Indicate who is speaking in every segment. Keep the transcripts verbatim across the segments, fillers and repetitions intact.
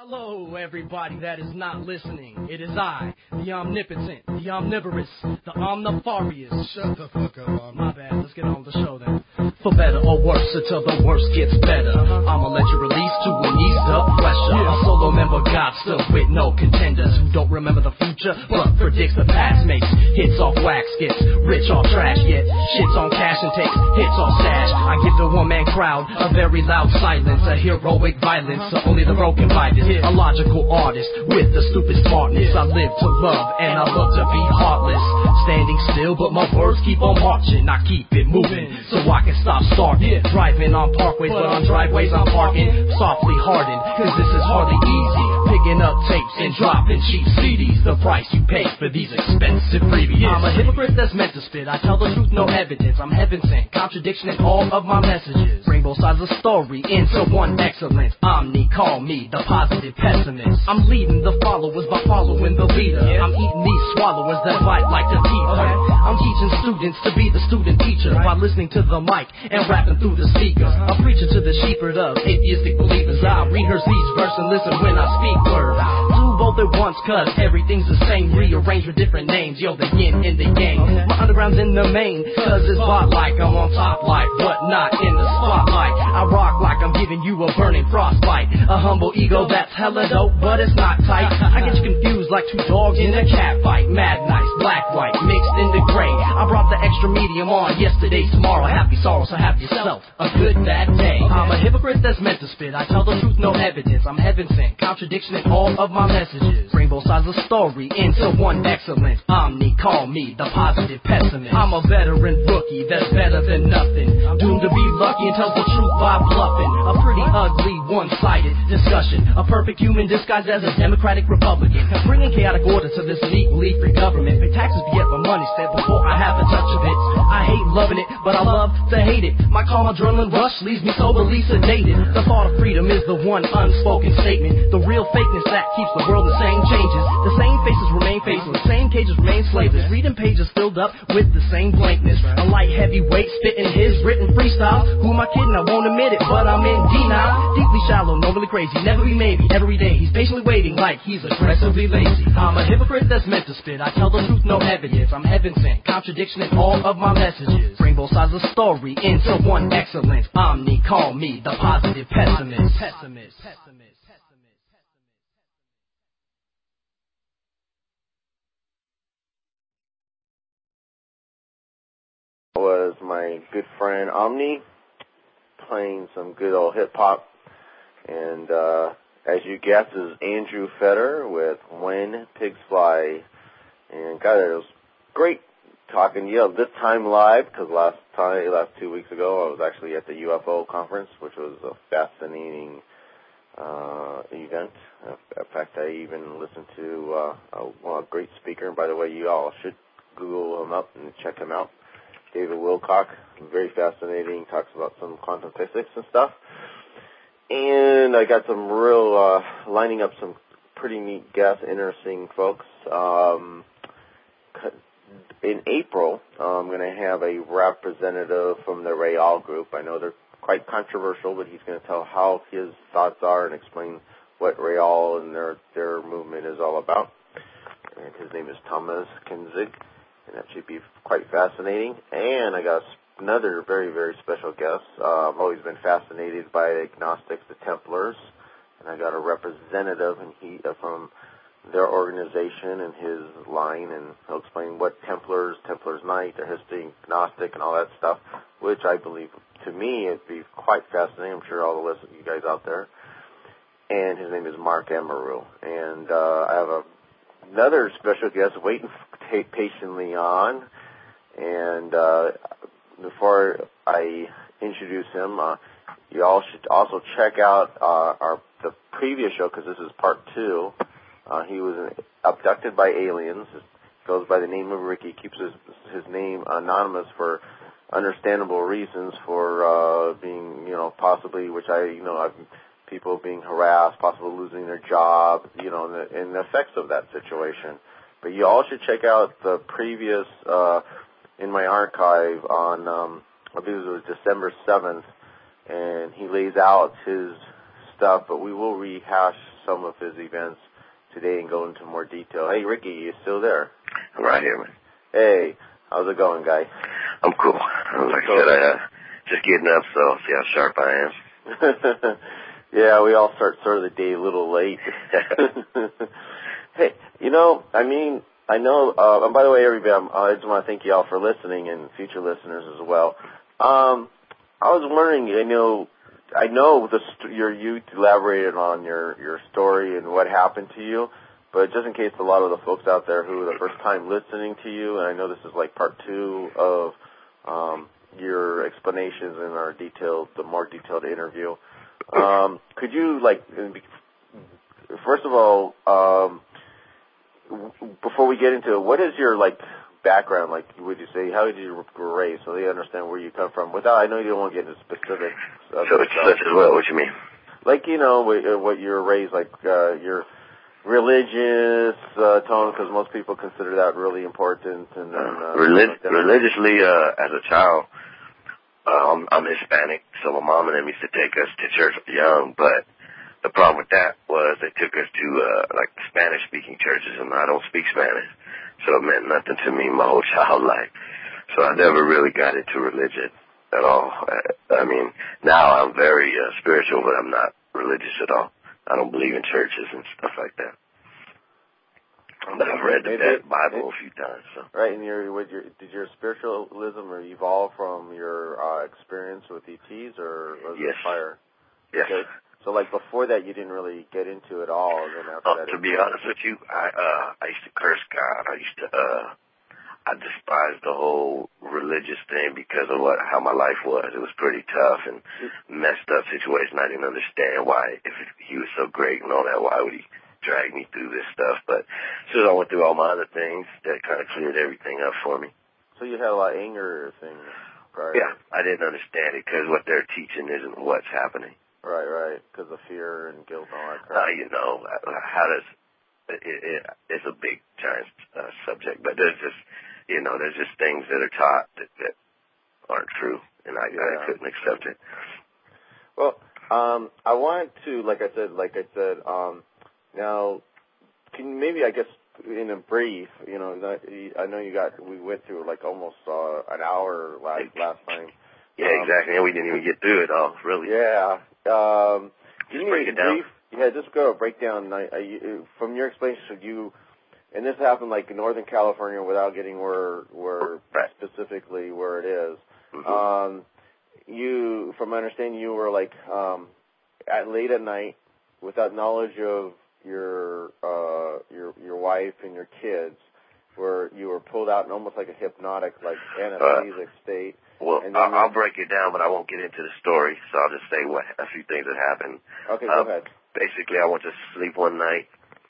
Speaker 1: Hello, everybody that is not listening. It is I, the omnipotent, the omnivorous, the omnifarious.
Speaker 2: Shut the fuck up, Omni.
Speaker 1: My bad, let's get on with the show then. For better or worse, until the worst gets better. I'ma let you release to an eased up pressure. A solo member God still with no contenders who don't remember the future, but predicts the past. Makes hits off wax, gets rich off trash, yet shits on cash and takes hits off stash. I give the one-man crowd a very loud silence, a heroic violence, so only the broken bite is. A logical artist with the stupid smartness. I live to love and I love to be heartless. Standing still, but my words keep on marching. I keep it moving so I can stop starting. Driving on parkways, but on driveways I'm parking softly hardened, cause this is hardly easy. Picking up tapes and dropping cheap C Ds. The price you pay for these expensive freebies. I'm a hypocrite that's meant to spit. I tell the truth, no evidence. I'm heaven sent, contradiction in all of my messages. Bring both sides of the story into one excellence. Omni, call me the positive pessimist. I'm leading the followers by following the leader. I'm eating these swallowers that bite like the teeth hurt. I'm teaching students to be the student teacher by listening to the mic and rapping through the speakers. I'm preaching to the shepherd of atheistic believers. I rehearse these verses and listen when I speak words. Do both at once cause everything's the same, rearranged with different names. Yo, the yin and the yang. My underground's in the main cause it's bought like I'm on top like, but not in the spotlight. I rock like I'm giving you a burning frostbite. A humble ego that's hella dope, but it's not tight. I get you confused like two dogs in a cat fight. Mad nice, black, white, mixed into gray. I brought the extra medium on yesterday, tomorrow. Happy sorrow, so have yourself a good bad day. I'm a hypocrite that's meant to spit. I tell the truth, no evidence. I'm heaven sent, contradiction in all of my messages. Bring both sides of the story into one excellence. Omni, call me the positive pessimist. I'm a veteran rookie that's better than nothing. Doomed to be lucky and tells the truth by bluffing. A pretty ugly, one-sided discussion. A perfect human disguised as a democratic republican. Bringing chaotic order to this legally free government. Pay taxes be at my money step before I have a touch of it. I hate loving it, but I love to hate it. My calm adrenaline rush leaves me soberly sedated. The thought of freedom is the one unspoken statement. The real fakeness that keeps the world the same changes. The same faces remain faceless, same cages remain slaveless. Reading pages filled up with the same blankness. A light heavyweight spitting his written freestyle. Who am I kidding? I won't admit it, but I'm in denial. Deeply shallow, normally crazy, never be maybe. Every day he's patiently waiting like he's aggressively lazy. I'm a hypocrite that's meant to spit. I tell the truth, no evidence. I'm heaven sent, contradiction in all of my messages. Bring both sides of the story into one excellence. Omni, call me the positive pessimist. Pessimist. Pessimist.
Speaker 3: Was my good friend Omni playing some good old hip hop, and uh, as you guessed, is Andrew Fetter with When Pigs Fly. And God, it was great talking to you this time live, because last time, last two weeks ago, I was actually at the U F O conference, which was a fascinating uh, event. In fact, I even listened to uh, a, well, a great speaker. And by the way, you all should Google him up and check him out. David Wilcock, very fascinating, talks about some quantum physics and stuff. And I got some real, uh, lining up some pretty neat guests, interesting folks. Um, in April, I'm going to have a representative from the Rael group. I know they're quite controversial, but he's going to tell how his thoughts are and explain what Rael and their, their movement is all about. And his name is Thomas Kinzig. And that should be quite fascinating. And I got another very, very special guest. Uh, I've always been fascinated by the agnostics, the Templars. And I got a representative and he, uh, from their organization and his line. And he'll explain what Templars, Templars Night, their history, Gnostic, and all that stuff, which I believe, to me, it'd be quite fascinating. I'm sure all the listeners, you guys out there. And his name is Mark Amaru. And uh, I have a another special guest waiting patiently on, and uh, before I introduce him, uh, you all should also check out uh, our the previous show, because this is part two. Uh, he was abducted by aliens. He goes by the name of Ricky. Keeps his his name anonymous for understandable reasons, for uh, being, you know, possibly, which I, you know, I've people being harassed, possibly losing their job, you know, and the, and the effects of that situation. But you all should check out the previous, uh, in my archive on, um, I believe it was December seventh, and he lays out his stuff, but we will rehash some of his events today and go into more detail. Hey, Ricky, you still there?
Speaker 2: I'm right here, man.
Speaker 3: Hey, how's it going, guy?
Speaker 2: I'm cool. Like cool. I said, I uh, just getting up, so see how sharp I am.
Speaker 3: Yeah, we all start sort of the day a little late. Hey, you know, I mean, I know, uh, and by the way, everybody, I'm, I just want to thank you all for listening and future listeners as well. Um, I was wondering, I know, I know the st- your you elaborated on your, your story and what happened to you, but just in case a lot of the folks out there who are the first time listening to you, and I know this is like part two of um, your explanations in our detailed, the more detailed interview. Um, could you, like, first of all, um, before we get into it, what is your, like, background? Like, would you say, how did you were raised so they understand where you come from? Without, I know you don't want to get into specifics.
Speaker 2: So it's such as what? What you mean?
Speaker 3: Like, you know, what you were raised, like, uh, your religious uh, tone, because most people consider that really important. And then, uh,
Speaker 2: Relig- religiously, uh, as a child, um, I'm Hispanic, so my mom and them used to take us to church young, but the problem with that was they took us to, uh, like, Spanish-speaking churches, and I don't speak Spanish, so it meant nothing to me my whole child life. So I never really got into religion at all. I, I mean, now I'm very uh, spiritual, but I'm not religious at all. I don't believe in churches and stuff like that. But I've read the maybe, Bible maybe, a few times. So.
Speaker 3: Right, and your, with your, did your spiritualism evolve from your uh, experience with E Ts, or was
Speaker 2: yes.
Speaker 3: it prior?
Speaker 2: Yes.
Speaker 3: Okay. So, like, before that, you didn't really get into it all, and then after
Speaker 2: uh,
Speaker 3: that...
Speaker 2: To be honest with you, I uh, I used to curse God. I used to, uh, I despised the whole religious thing because of what how my life was. It was pretty tough and messed up situation. I didn't understand why, if he was so great and all that, why would he drag me through this stuff? But since I went through all my other things, that kind of cleared everything up for me.
Speaker 3: So you had a lot of anger things prior?
Speaker 2: Yeah, I didn't understand it because what they're teaching isn't what's happening.
Speaker 3: Right, right, because of fear and guilt and all that crap.
Speaker 2: Uh, you know, how does, it, it, it's a big, giant uh, subject, but there's just, you know, there's just things that are taught that, that aren't true, and I, yeah. I couldn't accept it.
Speaker 3: Well, um, I wanted to, like I said, like I said, um, now, can you maybe, I guess, in a brief, you know, not, I know you got, we went through like almost uh, an hour last, last time.
Speaker 2: Yeah,
Speaker 3: um,
Speaker 2: exactly, and we didn't even get through it all, really.
Speaker 3: Yeah. Um,
Speaker 2: just break it down.
Speaker 3: Brief, yeah, just go break down. I, I, from your explanation, so you, and this happened like in Northern California without getting where, where
Speaker 2: right.
Speaker 3: specifically where it is.
Speaker 2: Mm-hmm.
Speaker 3: Um, you, from my understanding, you were like um, at late at night without knowledge of your uh, your your wife and your kids, where you were pulled out in almost like a hypnotic, like anesthetic uh, state.
Speaker 2: Well, I'll, I'll break it down, but I won't get into the story, so I'll just say what a few things that happened.
Speaker 3: Okay,
Speaker 2: uh,
Speaker 3: go ahead.
Speaker 2: Basically, I went to sleep one night,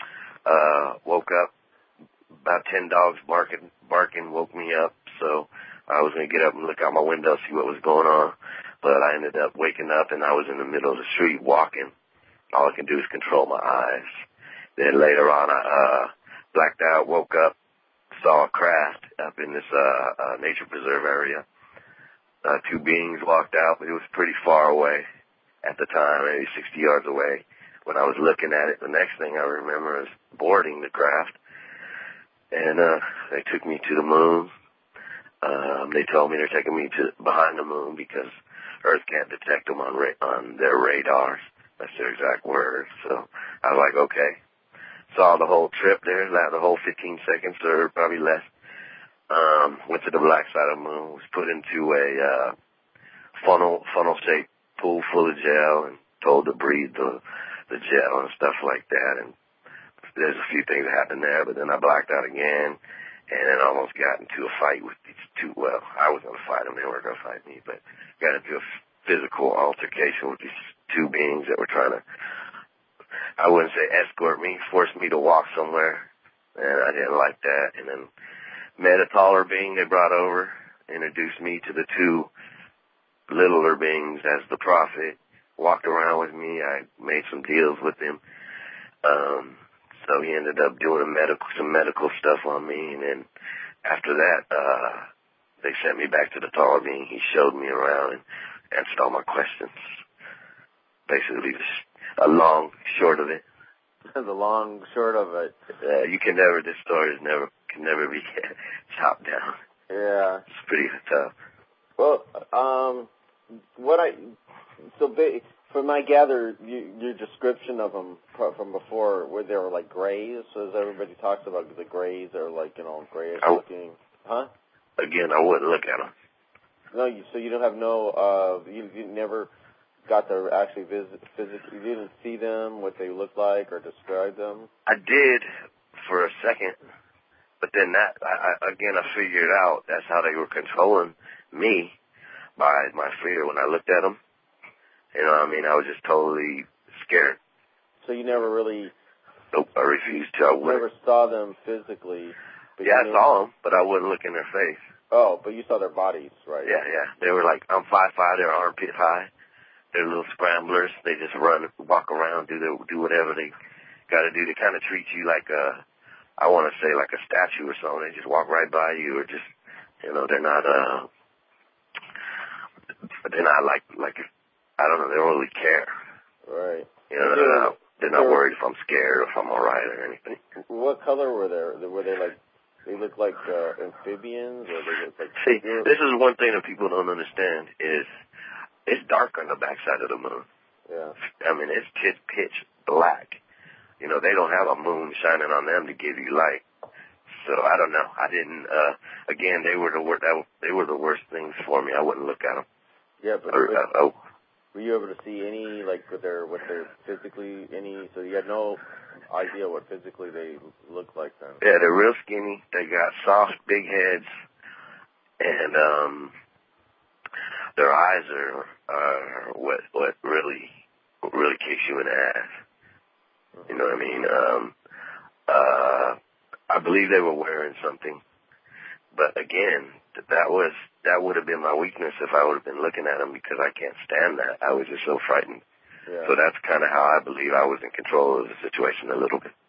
Speaker 2: uh, woke up, about ten dogs barking, barking woke me up, so I was going to get up and look out my window, see what was going on, but I ended up waking up, and I was in the middle of the street walking. All I can do is control my eyes. Then later on, I uh, blacked out, woke up, saw a craft up in this uh, uh, nature preserve area. Uh, two beings walked out, but it was pretty far away at the time, maybe sixty yards away. When I was looking at it, the next thing I remember is boarding the craft, and uh, they took me to the moon. Um, they told me they're taking me to behind the moon because Earth can't detect them on ra- on their radars. That's their exact words. So I was like, okay. Saw the whole trip there, the whole fifteen seconds or probably less. Um, went to the black side of the moon, was put into a uh, funnel funnel shaped pool full of gel and told to breathe the the gel and stuff like that. And there's a few things that happened there, but then I blacked out again, and then almost got into a fight with these two. Well, I was going to fight them; they weren't going to fight me, but got into a physical altercation with these two beings that were trying to, I wouldn't say escort me, force me to walk somewhere, and I didn't like that. And then met a taller being they brought over, introduced me to the two littler beings as the prophet, walked around with me. I made some deals with him. Um, so he ended up doing a medical, some medical stuff on me, and then after that, uh, they sent me back to the taller being. He showed me around and answered all my questions. Basically, just a long short of it.
Speaker 3: the long short of it.
Speaker 2: Uh, you can never. This story is never can never be chopped down.
Speaker 3: Yeah.
Speaker 2: It's pretty tough.
Speaker 3: Well, um, what I so ba- from my gather, you, your description of them from before, where they were like grays, as everybody talks about the grays, are like you know grayish
Speaker 2: I,
Speaker 3: looking, huh?
Speaker 2: Again, I wouldn't look at them.
Speaker 3: No, you, so you don't have no, uh, you, you never got to actually visit physically. You didn't see them, what they looked like, or describe them.
Speaker 2: I did for a second, but then that I, I, again I figured out that's how they were controlling me by my fear when I looked at them. You know what I mean? I was just totally scared.
Speaker 3: So you never really...
Speaker 2: Nope, I refused to. I
Speaker 3: you never saw them physically? But
Speaker 2: yeah, I
Speaker 3: knew...
Speaker 2: saw them, but I wouldn't look in their face.
Speaker 3: Oh, but you saw their bodies, right?
Speaker 2: Yeah, yeah. They were like, I'm five five, they're armpit high. They're little scramblers. They just run, walk around, do their, do whatever they got to do. They kind of treat you like a, I want to say like a statue or something. They just walk right by you, or just, you know, they're not, uh, they're not like, like, I don't know, they don't really care.
Speaker 3: Right.
Speaker 2: You know, they're not, they're not worried if I'm scared or if I'm all right or anything.
Speaker 3: What color were they? Were they like, they look like uh, amphibians, or they look like...
Speaker 2: See, this is one thing that people don't understand is it's dark on the backside of the moon.
Speaker 3: Yeah.
Speaker 2: I mean, it's pitch, pitch black. You know, they don't have a moon shining on them to give you light. So I don't know. I didn't. Uh, again, they were the worst. They were the worst things for me. I wouldn't look at them.
Speaker 3: Yeah, but,
Speaker 2: or,
Speaker 3: but
Speaker 2: uh, oh.
Speaker 3: were you able to see any like what they're what they're physically any? So you had no idea what physically they look like then.
Speaker 2: Yeah, they're real skinny. They got soft, big heads, and um. Their eyes are, are what what really really kicks you in the ass. You know what I mean? Um, uh, I believe they were wearing something, but again, that was that would have been my weakness if I would have been looking at them, because I can't stand that. I was just so frightened.
Speaker 3: Yeah.
Speaker 2: So that's kind of how I believe I was in control of the situation a little bit.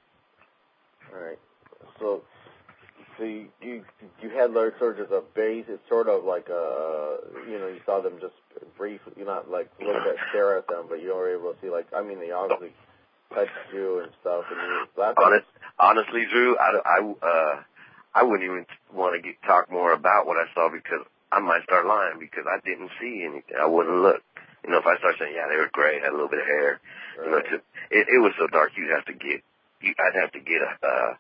Speaker 3: All right. So. So you, you you had like sort of a base. It's sort of like a you know you saw them just briefly. You're not like a little bit stare at them, but you were able to see like I mean they obviously touched you and stuff. And you, that
Speaker 2: Honest, honestly, Drew, I, I uh I wouldn't even want to get talk more about what I saw, because I might start lying, because I didn't see anything. I wouldn't look. You know, if I start saying yeah they were gray, had a little bit of hair,
Speaker 3: right.
Speaker 2: you know, to, it it was so dark you'd have to get you, I'd have to get a. Uh,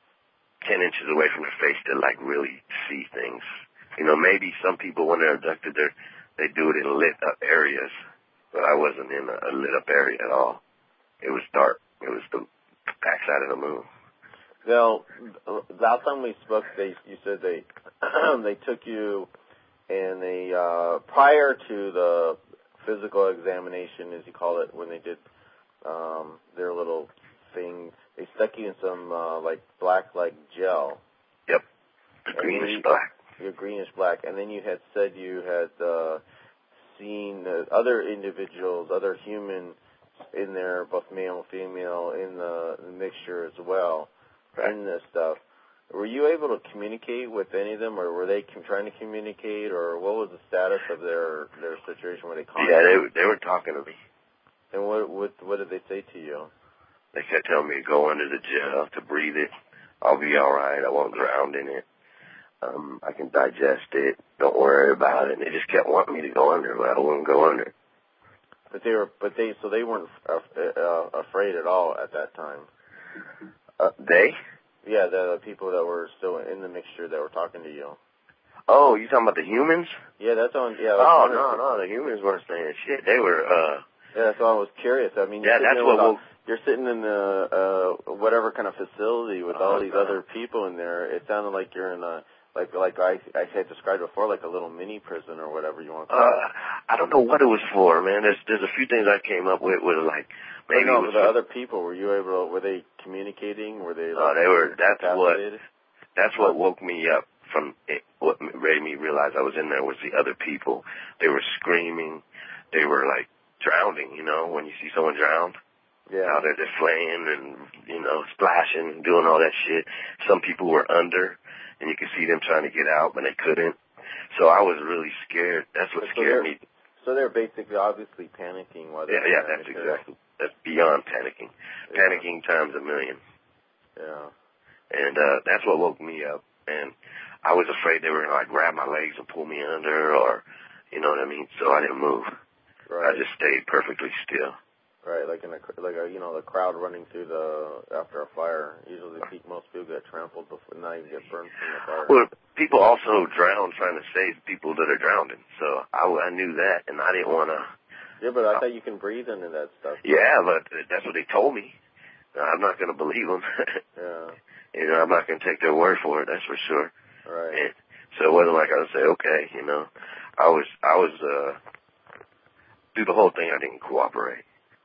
Speaker 2: ten inches away from their face to like really see things. You know, maybe some people when they're abducted, they they do it in lit up areas, but I wasn't in a, a lit up area at all. It was dark. It was the backside of the moon.
Speaker 3: Now, last time we spoke, they you said they they took you and they uh, prior to the physical examination, as you call it, when they did um, their little thing. They stuck you in some, uh, like, black-like gel.
Speaker 2: Yep. The greenish you, black.
Speaker 3: You're greenish black. And then you had said you had uh, seen uh, other individuals, other humans in there, both male and female, in the, the mixture as well, right. in this stuff. Were you able to communicate with any of them, or were they com- trying to communicate, or what was the status of their, their situation? Were they contacting?
Speaker 2: Yeah, they, they were talking to me.
Speaker 3: And what, what, what did they say to you?
Speaker 2: They kept telling me to go under the gel, to breathe it. I'll be all right. I won't drown in it. Um, I can digest it. Don't worry about it. And they just kept wanting me to go under, but I wouldn't go under.
Speaker 3: But they were, but they, so they weren't uh, uh, afraid at all at that time.
Speaker 2: Uh, they?
Speaker 3: Yeah, the, the people that were still in the mixture that were talking to you.
Speaker 2: Oh, you talking about the humans?
Speaker 3: Yeah, that's on. Yeah.
Speaker 2: Oh no, no, the humans weren't saying shit. They were. uh
Speaker 3: Yeah, that's why I was curious. I mean,
Speaker 2: yeah, that's what. We'll,
Speaker 3: You're sitting in a, uh, whatever kind of facility with all these other people in there. It sounded like you're in a, like like I I had described before, like a little mini prison or whatever you want to call it.
Speaker 2: Uh, I don't know what it was for, man. There's there's a few things I came up with was like maybe
Speaker 3: no,
Speaker 2: it was
Speaker 3: the
Speaker 2: for,
Speaker 3: other people. Were you able? To, were they communicating? Were they?
Speaker 2: No,
Speaker 3: like,
Speaker 2: they were. That's what. That's what
Speaker 3: oh.
Speaker 2: woke me up from it. What made me realize I was in there was the other people. They were screaming. They were like drowning. You know, when you see someone drowned.
Speaker 3: Yeah.
Speaker 2: How they're just flaying and, you know, splashing, doing all that shit. Some people were under, and you could see them trying to get out, but they couldn't. So I was really scared. That's what
Speaker 3: so
Speaker 2: scared me.
Speaker 3: So they're basically obviously panicking while they're
Speaker 2: Yeah, yeah, that's exactly that's beyond panicking.
Speaker 3: Yeah.
Speaker 2: Panicking times a million.
Speaker 3: Yeah.
Speaker 2: And uh, that's what woke me up. And I was afraid they were going to, like, grab my legs and pull me under or, you know what I mean? So I didn't move.
Speaker 3: Right.
Speaker 2: I just stayed perfectly still.
Speaker 3: Right, like in a, like a, you know, the crowd running through the, after a fire. Usually most people get trampled before, now you get burned from the fire.
Speaker 2: Well, people also drown trying to save people that are drowning. So I, I knew that, and I didn't want to.
Speaker 3: Yeah, but I thought you can breathe into that stuff.
Speaker 2: Yeah, but that's what they told me. I'm not going to believe them.
Speaker 3: Yeah.
Speaker 2: You know, I'm not going to take their word for it, that's for sure.
Speaker 3: Right.
Speaker 2: And so it wasn't like I would say, okay, you know. I was, I was, uh, through the whole thing, I didn't cooperate.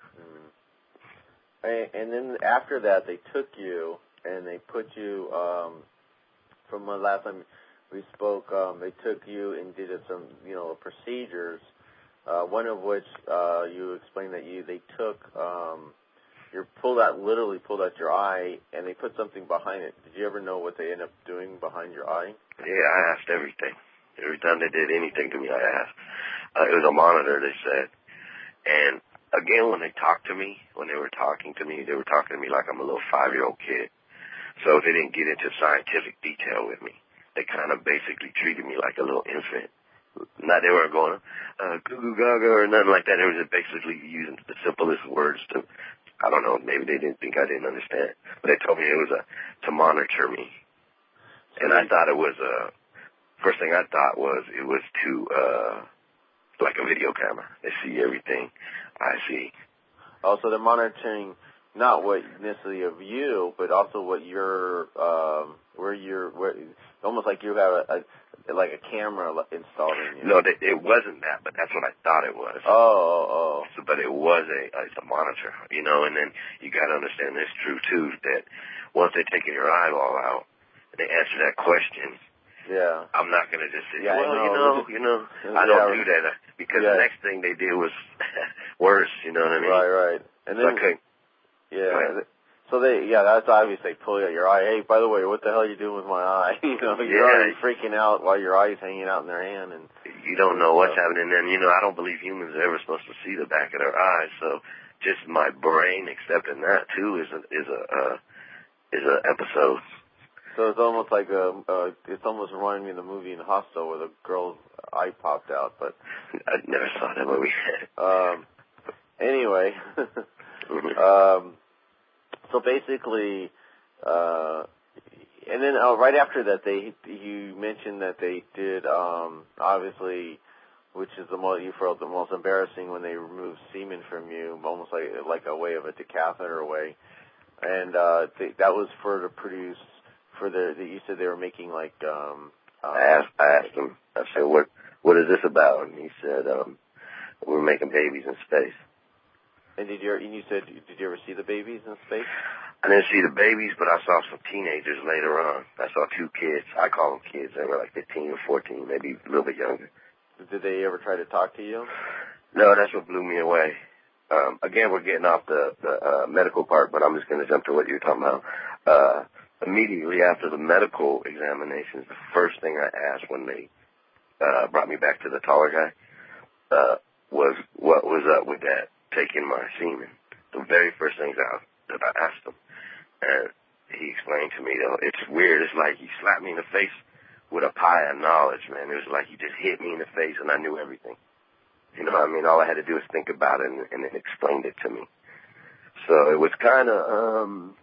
Speaker 3: And, and then after that, they took you and they put you, um, from the last time we spoke, um, they took you and did some, you know, procedures, uh, one of which uh, you explained that you they took, um, you pulled out, literally pulled out your eye, and they put something behind it. Did you ever know what they ended up doing behind your eye?
Speaker 2: Yeah, I asked everything. Every time they did anything to me, I asked. Uh, it was a monitor, they said. And again, when they talked to me, when they were talking to me, they were talking to me like I'm a little five-year-old kid. So they didn't get into scientific detail with me. They kind of basically treated me like a little infant. Not they weren't going, uh, goo goo gaga or nothing like that. They were just basically using the simplest words to, I don't know, maybe they didn't think I didn't understand. But they told me it was a, to monitor me.
Speaker 3: So
Speaker 2: and I thought it was, uh, first thing I thought was it was to, uh, like a video camera. They see everything I see.
Speaker 3: Oh, so they're monitoring not what necessarily of you, but also what you're, um, where you're, where, almost like you have a, a like a camera installed in you.
Speaker 2: No, they, it wasn't that, but that's what I thought it was.
Speaker 3: Oh, oh, oh.
Speaker 2: So, but it was a, it's a monitor, you know, and then you got to understand this true, too, that once they're taking your eyeball out, and they answer that question,
Speaker 3: yeah,
Speaker 2: I'm not going to just say,
Speaker 3: yeah,
Speaker 2: well,
Speaker 3: know.
Speaker 2: you know, you know, I don't
Speaker 3: yeah,
Speaker 2: do that, because
Speaker 3: yeah.
Speaker 2: the next thing they did was worse, you know what I mean?
Speaker 3: Right, right. And
Speaker 2: so
Speaker 3: then,
Speaker 2: I couldn't.
Speaker 3: yeah, so they, yeah, that's obvious. They pull out your eye. Hey, by the way, what the hell are you doing with my eye? You know, you're
Speaker 2: yeah.
Speaker 3: already freaking out while your eye's hanging out in their hand, and
Speaker 2: you don't know what's happening. And you know, I don't believe humans are ever supposed to see the back of their eyes. So just my brain accepting that too is a is a uh, is a episode.
Speaker 3: So it's almost like a, uh, it's almost reminding me of the movie in Hostel where the girl's eye popped out. But
Speaker 2: I never saw that movie.
Speaker 3: um, anyway, um. So basically, uh, and then uh, right after that, they you mentioned that they did um, obviously, which is the most you felt the most embarrassing when they removed semen from you, almost like like a way of a decatheter way, and uh, they, that was for to produce for the. You said they were making like. Um, uh,
Speaker 2: I asked I asked him. I said, "What what is this about?" And he said, um, "We're making babies in space."
Speaker 3: And did you? And you said, did you ever see the babies in space?
Speaker 2: I didn't see the babies, but I saw some teenagers later on. I saw two kids. I call them kids. They were like fifteen or fourteen, maybe a little bit younger.
Speaker 3: Did they ever try to talk to you?
Speaker 2: No, that's what blew me away. Um, again, we're getting off the, the uh, medical part, but I'm just going to jump to what you're talking about. Uh, immediately after the medical examinations, the first thing I asked when they uh, brought me back to the taller guy uh, was, what was up with that? Taking my semen. The very first things I, that I asked him. And he explained to me, though, it's weird. It's like he slapped me in the face with a pie of knowledge, man. It was like he just hit me in the face and I knew everything. You know what I mean? All I had to do was think about it and, and it explained it to me. So it was kind of, um,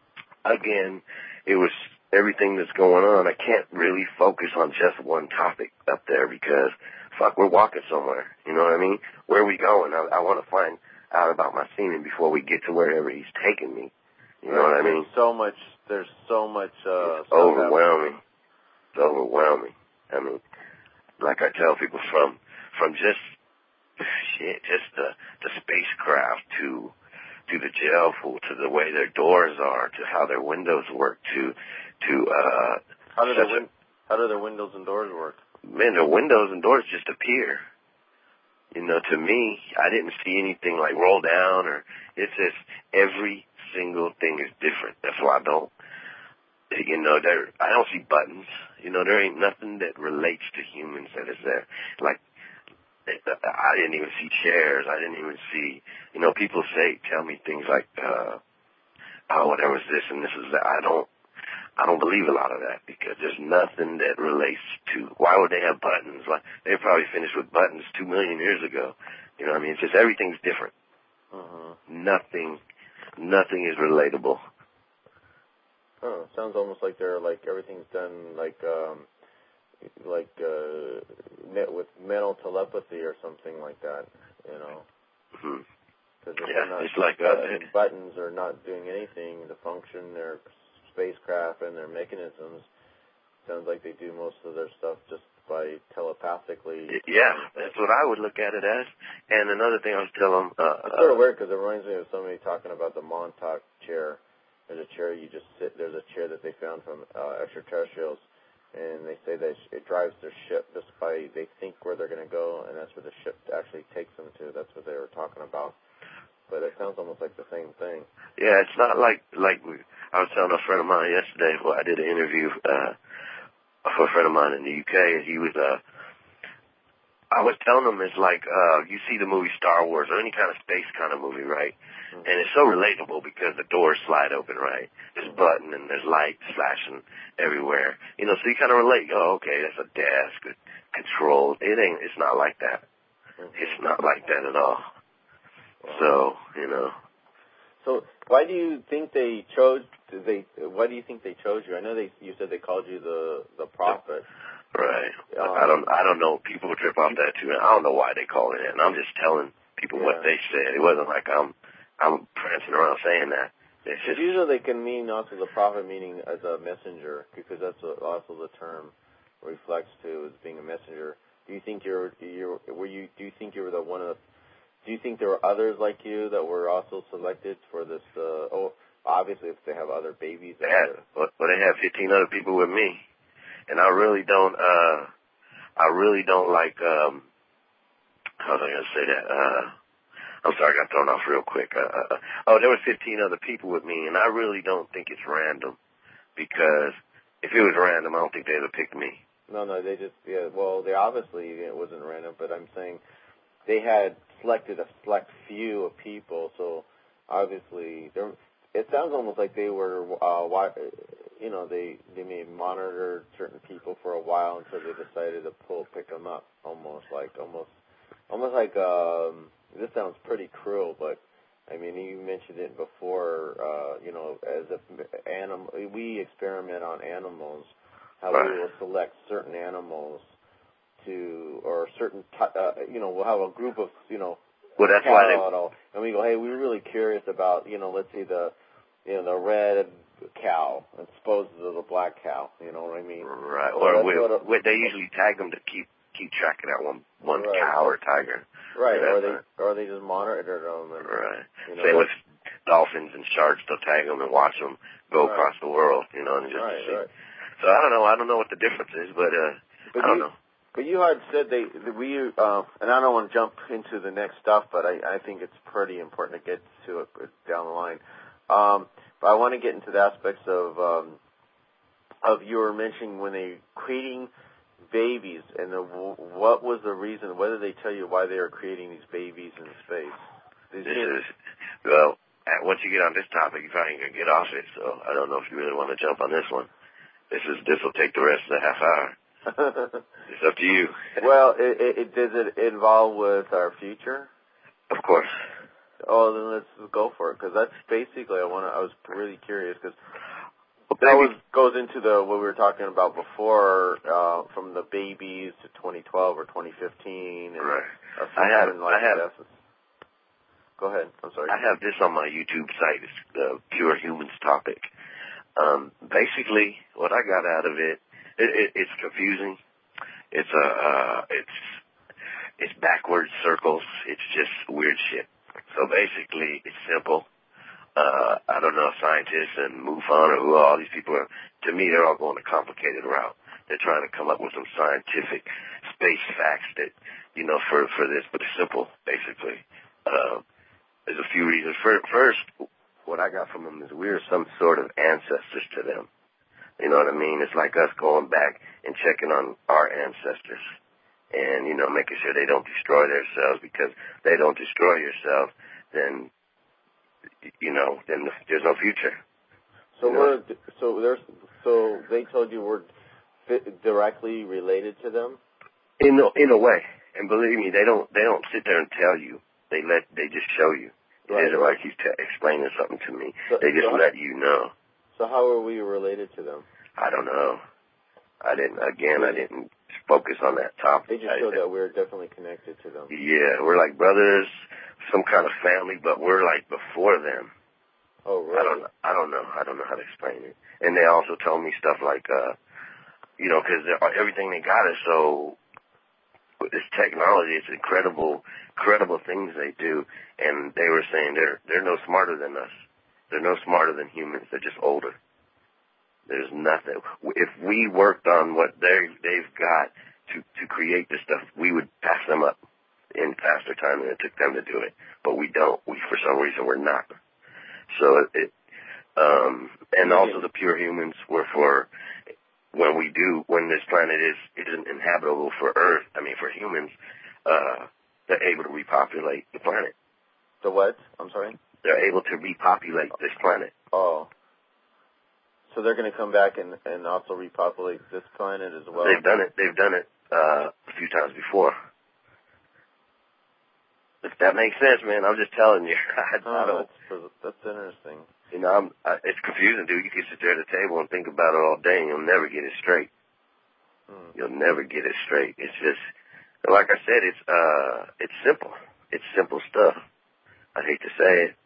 Speaker 2: again, it was everything that's going on. I can't really focus on just one topic up there because fuck, we're walking somewhere. You know what I mean? Where are we going? I, I want to find out about my semen before we get to wherever he's taking me. You know what I mean?
Speaker 3: There's so much. There's so much. Uh,
Speaker 2: it's overwhelming. It's overwhelming. I mean, like I tell people, from from just shit, just the the spacecraft to to the jail pool, to the way their doors are, to how their windows work, to to uh.
Speaker 3: How do the win- How do their windows and doors work?
Speaker 2: Man, the windows and doors just appear. You know, to me, I didn't see anything like roll down or it's just every single thing is different. That's why I don't, you know, there, I don't see buttons. You know, there ain't nothing that relates to humans that is there. Like, I didn't even see chairs. I didn't even see, you know, people say, tell me things like, uh, oh, whatever is this and this is that. I don't, I don't believe a lot of that because there's nothing that relates to, why would they have buttons? Why, they probably finished with buttons two million years ago. You know what I mean? It's just everything's different.
Speaker 3: Uh-huh.
Speaker 2: Nothing, nothing is relatable.
Speaker 3: Oh, sounds almost like they're like everything's done like, um, like uh, met with mental telepathy or something like that, you know.
Speaker 2: Mm-hmm.
Speaker 3: Because
Speaker 2: yeah,
Speaker 3: not,
Speaker 2: it's like
Speaker 3: uh,
Speaker 2: uh,
Speaker 3: buttons are not doing anything to function their spacecraft and their mechanisms. Sounds like they do most of their stuff just by telepathically.
Speaker 2: Yeah, that's what I would look at it as. And another thing I was telling them... Uh,
Speaker 3: it's sort of weird because it reminds me of somebody talking about the Montauk chair. There's a chair you just sit... There's a chair that they found from uh, extraterrestrials, and they say that it drives their ship just by... They think where they're going to go, and that's where the ship actually takes them to. That's what they were talking about. But it sounds almost like the same thing.
Speaker 2: Yeah, it's not like... like we, I was telling a friend of mine yesterday, well, I did an interview uh, for a friend of mine in the U K, and he was... Uh, I was telling him it's like, uh, you see the movie Star Wars or any kind of space kind of movie, right? Mm-hmm. And it's so relatable because the doors slide open, right? There's a button and there's lights flashing everywhere. You know, so you kind of relate. Oh, okay, that's a desk, control. It ain't, it's not like that. Mm-hmm. It's not like that at all. Wow. So, you know.
Speaker 3: So why do you think they chose, they, why do you think they chose you? I know they, you said they called you the, the prophet.
Speaker 2: Right. Um, I don't. I don't know. People trip off that too. I don't know why they call it that. And I'm just telling people yeah. what they said. It wasn't like I'm. I'm prancing around saying that. It's just,
Speaker 3: usually they can mean also the prophet, meaning as a messenger, because that's what also the term reflects to as being a messenger. Do you think you're? You were you? Do you think you were the one of? The, do you think there were others like you that were also selected for this? Uh, oh, obviously, if they have other babies.
Speaker 2: They had, but they have fifteen other people with me. And I really don't, uh, I really don't like, um, how was I going to say that? Uh, I'm sorry, I got thrown off real quick. Uh, uh, oh, there were fifteen other people with me, and I really don't think it's random because if it was random, I don't think they'd have picked me.
Speaker 3: No, no, they just, yeah, well, they obviously, it wasn't random, but I'm saying they had selected a select few of people, so obviously, there, it sounds almost like they were, uh, why, you know, they, they may monitor certain people for a while until they decided to pull, pick them up, almost like, almost, almost like, um, this sounds pretty cruel, but, I mean, you mentioned it before, uh, you know, as if animal, we experiment on animals, how right. we will select certain animals to, or certain, t- uh, you know, we'll have a group of, you know,
Speaker 2: well, that's why they,
Speaker 3: and we go, hey, we're really curious about, you know, let's see the, you know, the red cow as opposed to the black cow. You know what I mean?
Speaker 2: Right. So or we, a, we, they usually tag them to keep keep track of that one one
Speaker 3: right.
Speaker 2: cow or tiger.
Speaker 3: Right. Or they or they just monitor them. And,
Speaker 2: right.
Speaker 3: You know,
Speaker 2: same with dolphins and sharks. They'll tag them and watch them go right. across the world. You know, and just
Speaker 3: right,
Speaker 2: to see.
Speaker 3: Right.
Speaker 2: So I don't know. I don't know what the difference is, but uh,
Speaker 3: but
Speaker 2: I don't
Speaker 3: you,
Speaker 2: know.
Speaker 3: But you had said they we uh, and I don't want to jump into the next stuff, but I, I think it's pretty important to get to it down the line. Um, but I want to get into the aspects of um, of you were mentioning when they creating babies and the, what was the reason? Whether they tell you why they are creating these babies in space?
Speaker 2: This is well. Once you get on this topic, you probably ain't gonna get off it. So I don't know if you really want to jump on this one. This is this will take the rest of the half hour. It's up to you.
Speaker 3: Well, it, it, it, does it involve with our future?
Speaker 2: Of course.
Speaker 3: Oh, then let's go for it, because that's basically I want to. I was really curious because
Speaker 2: well,
Speaker 3: that was, goes into the what we were talking about before, uh, from the babies to twenty twelve or twenty fifteen. And
Speaker 2: right.
Speaker 3: I have.
Speaker 2: I have.
Speaker 3: Deaths. Go ahead. I'm sorry.
Speaker 2: I have this on my YouTube site. It's the Pure Humans topic. Um, basically, what I got out of it. It, it, it's confusing. It's a, uh, it's, it's backwards circles. It's just weird shit. So basically, it's simple. Uh, I don't know, scientists and MUFON or who all these people are. To me, they're all going a complicated route. They're trying to come up with some scientific space facts that, you know, for, for this, but it's simple, basically. Uh, there's a few reasons. First, what I got from them is we're some sort of ancestors to them. You know what I mean? It's like us going back and checking on our ancestors. and, you know, making sure they don't destroy themselves, because they don't destroy yourself, then, you know, then there's no future.
Speaker 3: So
Speaker 2: you
Speaker 3: we're,
Speaker 2: know?
Speaker 3: so there's, so they told you we're directly related to them?
Speaker 2: In a, in a way. And believe me, they don't, they don't sit there and tell you. They let, they just show you.
Speaker 3: Right,
Speaker 2: it isn't
Speaker 3: right.
Speaker 2: like he's t- explaining something to me.
Speaker 3: So,
Speaker 2: they just
Speaker 3: so
Speaker 2: let you know.
Speaker 3: So how are we related to them?
Speaker 2: I don't know. I didn't, again, I didn't focus on that topic.
Speaker 3: They just showed that we're definitely connected to them.
Speaker 2: Yeah, we're like brothers, some kind of family, but we're like before them.
Speaker 3: Oh, really?
Speaker 2: I don't, I don't know. I don't know how to explain it. And they also told me stuff like, uh, you know, because everything they got is so, with this technology, it's incredible, incredible things they do. And they were saying they're, they're no smarter than us. They're no smarter than humans. They're just older. There's nothing. If we worked on what they they've got to to create this stuff, we would pass them up in faster time than it took them to do it. But we don't. We, for some reason, we're not. So it, um, and also the pure humans were for when we do, when this planet is isn't inhabitable for Earth. I mean, for humans, uh, they're able to repopulate the planet.
Speaker 3: The what? I'm sorry.
Speaker 2: They're able to repopulate this planet.
Speaker 3: Oh. So they're going to come back and, and also repopulate this planet as well?
Speaker 2: They've done it. They've done it uh, a few times before. If that makes sense, man, I'm just telling you. I,
Speaker 3: oh,
Speaker 2: I don't.
Speaker 3: That's, that's interesting.
Speaker 2: You know, I'm, I, it's confusing, dude. You can sit there at the table and think about it all day, and you'll never get it straight. Hmm. You'll never get it straight. It's just, like I said, it's uh, it's simple. It's simple stuff. I hate to say it.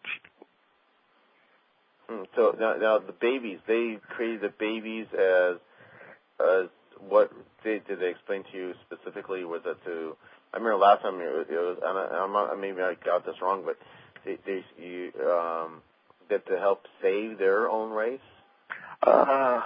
Speaker 3: So now, now the babies, they created the babies as, as what they, did they explain to you specifically? Was it to? I remember last time it was, it was and I, I'm not, maybe I got this wrong, but they, they you, um, that to help save their own race.
Speaker 2: Uh,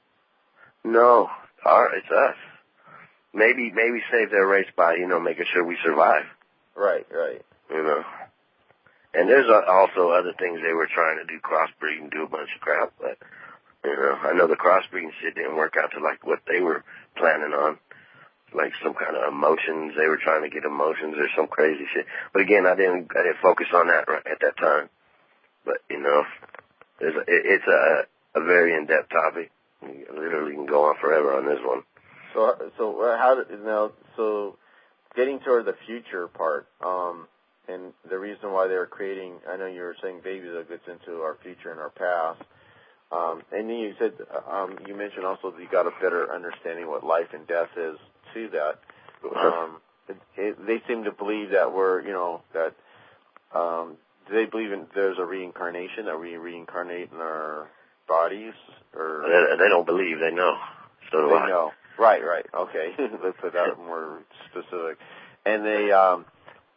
Speaker 2: no, our, it's us. Maybe maybe save their race by you know making sure we survive.
Speaker 3: Right, right.
Speaker 2: You know. And there's also other things they were trying to do, crossbreed and do a bunch of crap, but, you know, I know the crossbreeding shit didn't work out to, like, what they were planning on, like some kind of emotions. They were trying to get emotions or some crazy shit. But, again, I didn't I didn't focus on that right at that time. But, you know, there's a, it, it's a, a very in-depth topic. You literally can go on forever on this one.
Speaker 3: So, so how, now, so getting toward the future part, um, and the reason why they were creating, I know you were saying babies that gets into our future and our past. Um, and then you said, um, you mentioned also that you got a better understanding what life and death is to that. Um, it, it, they seem to believe that we're, you know, that, um, do they believe in there's a reincarnation, that we reincarnate in our bodies? Or
Speaker 2: They, they don't believe, they know. So do
Speaker 3: they
Speaker 2: I.
Speaker 3: know. Right, right. Okay. Let's put that more specific. And they, um,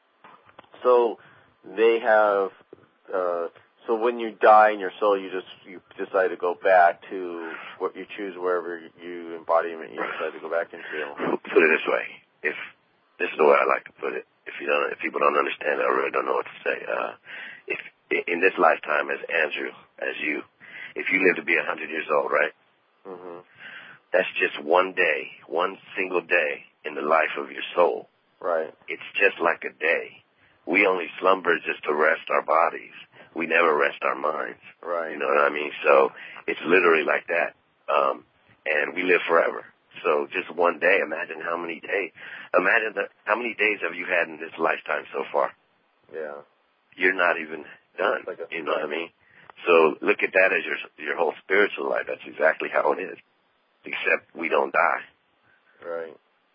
Speaker 3: So they have, uh, so when you die in your soul, you just, you decide to go back to what you choose wherever you embodiment you decide to go back into.
Speaker 2: Put it this way. If, this is the way I like to put it. If you don't, if people don't understand it, I really don't know what to say. Uh, if, in this lifetime as Andrew, as you, if you live to be a hundred years old, right?
Speaker 3: Mm-hmm.
Speaker 2: That's just one day, one single day in the life of your soul.
Speaker 3: Right.
Speaker 2: It's just like a day. We only slumber just to rest our bodies. We never rest our minds.
Speaker 3: Right.
Speaker 2: You know what I mean? So it's literally like that. Um, and we live forever. So just one day, imagine how many days, imagine the, how many days have you had in this lifetime so far?
Speaker 3: Yeah.
Speaker 2: You're not even done.
Speaker 3: Like a,
Speaker 2: you know what I mean? So look at that as your, your whole spiritual life. That's exactly how it is. Except we don't die.
Speaker 3: Right.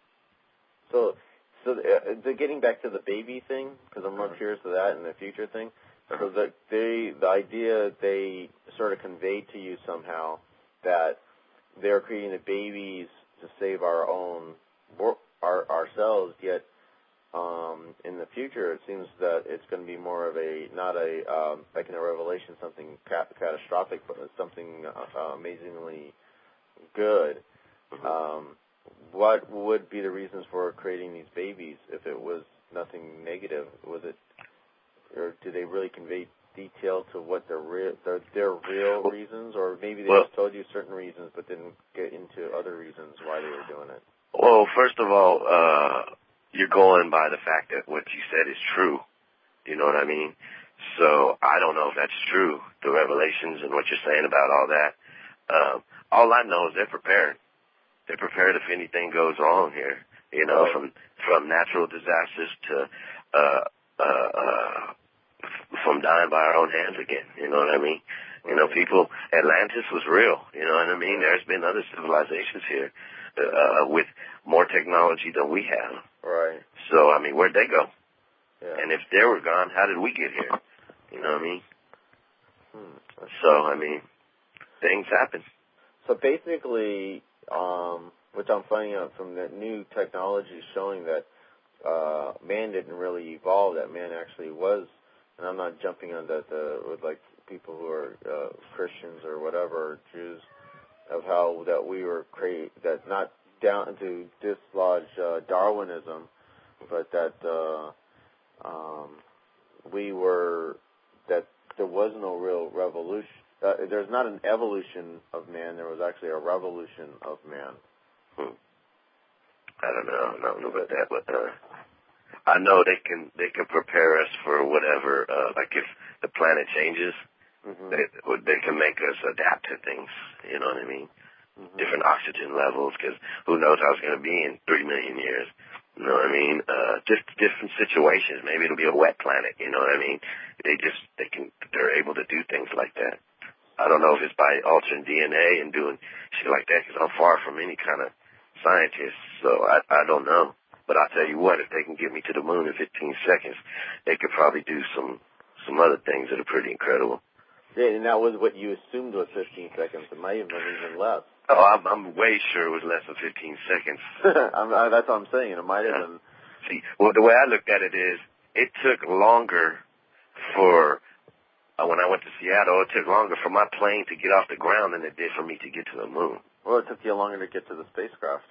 Speaker 3: So, So uh, the getting back to the baby thing, because I'm more curious to that and the future thing. So the they the idea they sort of conveyed to you somehow that they're creating the babies to save our own our ourselves. Yet um, in the future, it seems that it's going to be more of a not a um, like in a revelation something cat- catastrophic, but something uh, amazingly good. Um, What would be the reasons for creating these babies if it was nothing negative? Was it, or did they really convey detail to what their real, their, their real reasons, or maybe they
Speaker 2: well,
Speaker 3: just told you certain reasons but didn't get into other reasons why they were doing it?
Speaker 2: Well, first of all, uh, you're going by the fact that what you said is true. You know what I mean? So I don't know if that's true, the revelations and what you're saying about all that. Um, all I know is they're prepared. They're prepared if anything goes wrong here, you know, from from natural disasters to uh, uh, uh, from dying by our own hands again. You know what I mean? You know, people, Atlantis was real. You know what I mean? There's been other civilizations here uh, with more technology than we have.
Speaker 3: Right.
Speaker 2: So, I mean, where'd they go?
Speaker 3: Yeah.
Speaker 2: And if they were gone, how did we get here? You know what I mean?
Speaker 3: Hmm.
Speaker 2: So, I mean, things happen.
Speaker 3: So basically, um, which I'm finding out from the new technology showing that uh, man didn't really evolve, that man actually was, and I'm not jumping on that the, with like people who are uh, Christians or whatever, or Jews, of how that we were created, that not down to dislodge uh, Darwinism, but that uh, um, we were, that there was no real revolution. Uh, there's not an evolution of man. There was actually a revolution of man.
Speaker 2: Hmm. I don't know. I don't know about that, but uh, I know they can they can prepare us for whatever. Uh, like if the planet changes, mm-hmm. they they can make us adapt to things. You know what I mean? Mm-hmm. Different oxygen levels, because who knows how it's going to be in three million years. You know what I mean? Uh, just different situations. Maybe it'll be a wet planet. You know what I mean? They just they can they're able to do things like that. I don't know if it's by altering D N A and doing shit like that, because I'm far from any kind of scientist, so I, I don't know. But I'll tell you what, if they can get me to the moon in fifteen seconds, they could probably do some some other things that are pretty incredible.
Speaker 3: Yeah, and that was what you assumed was fifteen seconds. It might have been even less.
Speaker 2: Oh, I'm, I'm way sure it was less than fifteen seconds.
Speaker 3: I'm, I, that's what I'm saying. It might have
Speaker 2: yeah.
Speaker 3: been.
Speaker 2: See, well, the way I looked at it is, it took longer for... Uh, when I went to Seattle, it took longer for my plane to get off the ground than it did for me to get to the moon.
Speaker 3: Well, it took you longer to get to the spacecraft.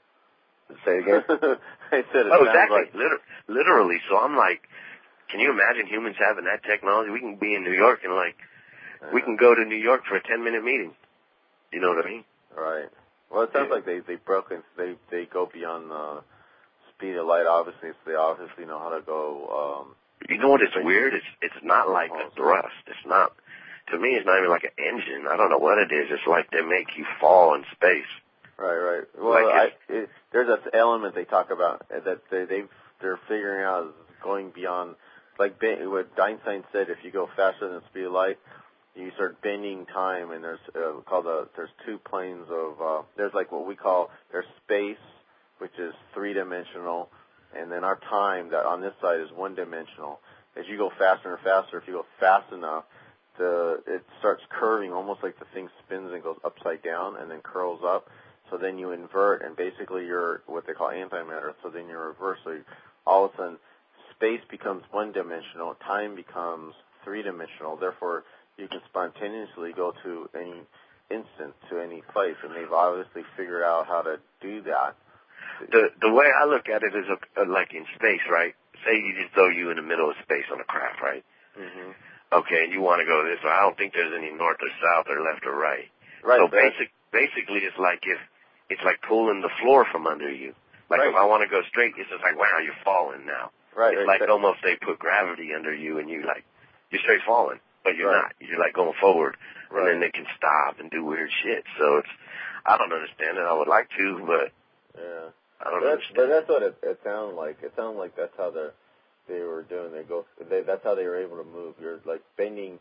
Speaker 2: Say it again?
Speaker 3: I said it
Speaker 2: oh,
Speaker 3: sounds
Speaker 2: exactly.
Speaker 3: like...
Speaker 2: Liter- literally. So I'm like, can you imagine humans having that technology? We can be in New York and, like, yeah. we can go to New York for a ten-minute meeting. You know what I mean?
Speaker 3: Right. Well, it sounds
Speaker 2: yeah.
Speaker 3: like they, they broke and they, they go beyond the speed of light, obviously, so they obviously know how to go... Um,
Speaker 2: You know what? It's weird. It's it's not like a thrust. It's not. To me, it's not even like an engine. I don't know what it is. It's like they make you fall in space.
Speaker 3: Right, right. Well,
Speaker 2: like
Speaker 3: I, it, there's this element they talk about that they they've, they're figuring out is going beyond. Like what Einstein said, if you go faster than the speed of light, you start bending time. And there's uh, called a, there's two planes of uh, there's like what we call there's space, which is three dimensional. And then our time that on this side is one-dimensional. As you go faster and faster, if you go fast enough, the it starts curving almost like the thing spins and goes upside down and then curls up. So then you invert, and basically you're what they call antimatter. So then you're reverse. So you, all of a sudden, space becomes one-dimensional, time becomes three-dimensional. Therefore, you can spontaneously go to any instant, to any place. And they've obviously figured out how to do that.
Speaker 2: The the way I look at it is a, a, like in space, right? Say you just throw you in the middle of space on a craft, right? Mm-hmm. Okay, and you want to go this way. I don't think there's any north or south or left or right.
Speaker 3: Right.
Speaker 2: So basic, basically, it's like if it's like pulling the floor from under you. Like
Speaker 3: right.
Speaker 2: if I want to go straight, it's just like wow, you're falling now.
Speaker 3: Right.
Speaker 2: It's
Speaker 3: right,
Speaker 2: like
Speaker 3: right.
Speaker 2: almost they put gravity under you, and you like you're straight falling, but you're
Speaker 3: right.
Speaker 2: not. You're like going forward,
Speaker 3: right.
Speaker 2: and then they can stop and do weird shit. So it's I don't understand it. I would like to, but
Speaker 3: yeah.
Speaker 2: I don't
Speaker 3: but that's,
Speaker 2: understand.
Speaker 3: but that's what it, it sounded like. It sounded like that's how they they were doing. They go. They, that's how they were able to move. You're like bending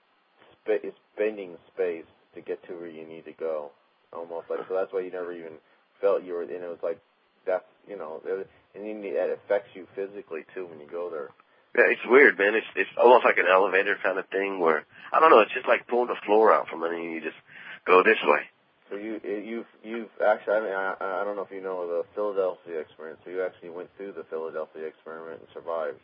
Speaker 3: space, bending space to get to where you need to go. Almost like so. That's why you never even felt you were. And it was like that's you know. And then it affects you physically too when you go there.
Speaker 2: Yeah, it's weird, man. It's it's almost like an elevator kind of thing where I don't know. It's just like pulling the floor out from under you. You just go this way.
Speaker 3: So you you've you've actually I mean I I don't know if you know the Philadelphia experiment. So you actually went through the Philadelphia experiment and survived.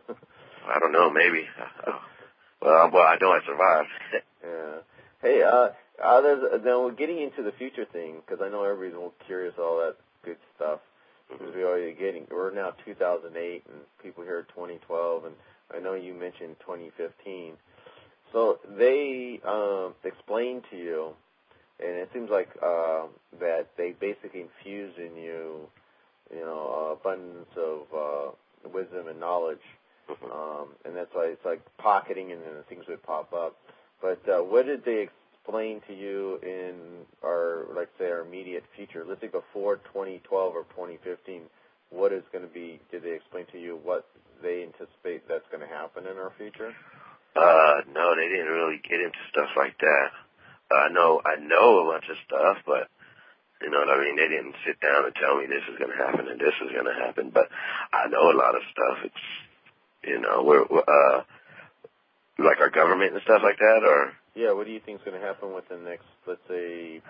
Speaker 2: I don't know, maybe. Oh. Well, well, I know I survived.
Speaker 3: yeah. Hey, uh, others. Now we're getting into the future thing because I know everybody's more curious all that good stuff. Because we are getting we're now two thousand eight and people here are twenty twelve and I know you mentioned twenty fifteen. So they um, explained to you. And it seems like uh, that they basically infuse in you you know, abundance of uh, wisdom and knowledge.
Speaker 2: Mm-hmm.
Speaker 3: Um, and that's why it's like pocketing, and then things would pop up. But uh, what did they explain to you in our, like say, our immediate future? Let's say before twenty twelve or twenty fifteen, what is going to be, did they explain to you what they anticipate that's going to happen in our future?
Speaker 2: Uh, no, they didn't really get into stuff like that. I know, I know a bunch of stuff, but, you know what I mean, they didn't sit down and tell me this is going to happen and this is going to happen, but I know a lot of stuff. It's, you know, we're, uh, like our government and stuff like that, or?
Speaker 3: Yeah, what do you think is going to happen within the next, let's say,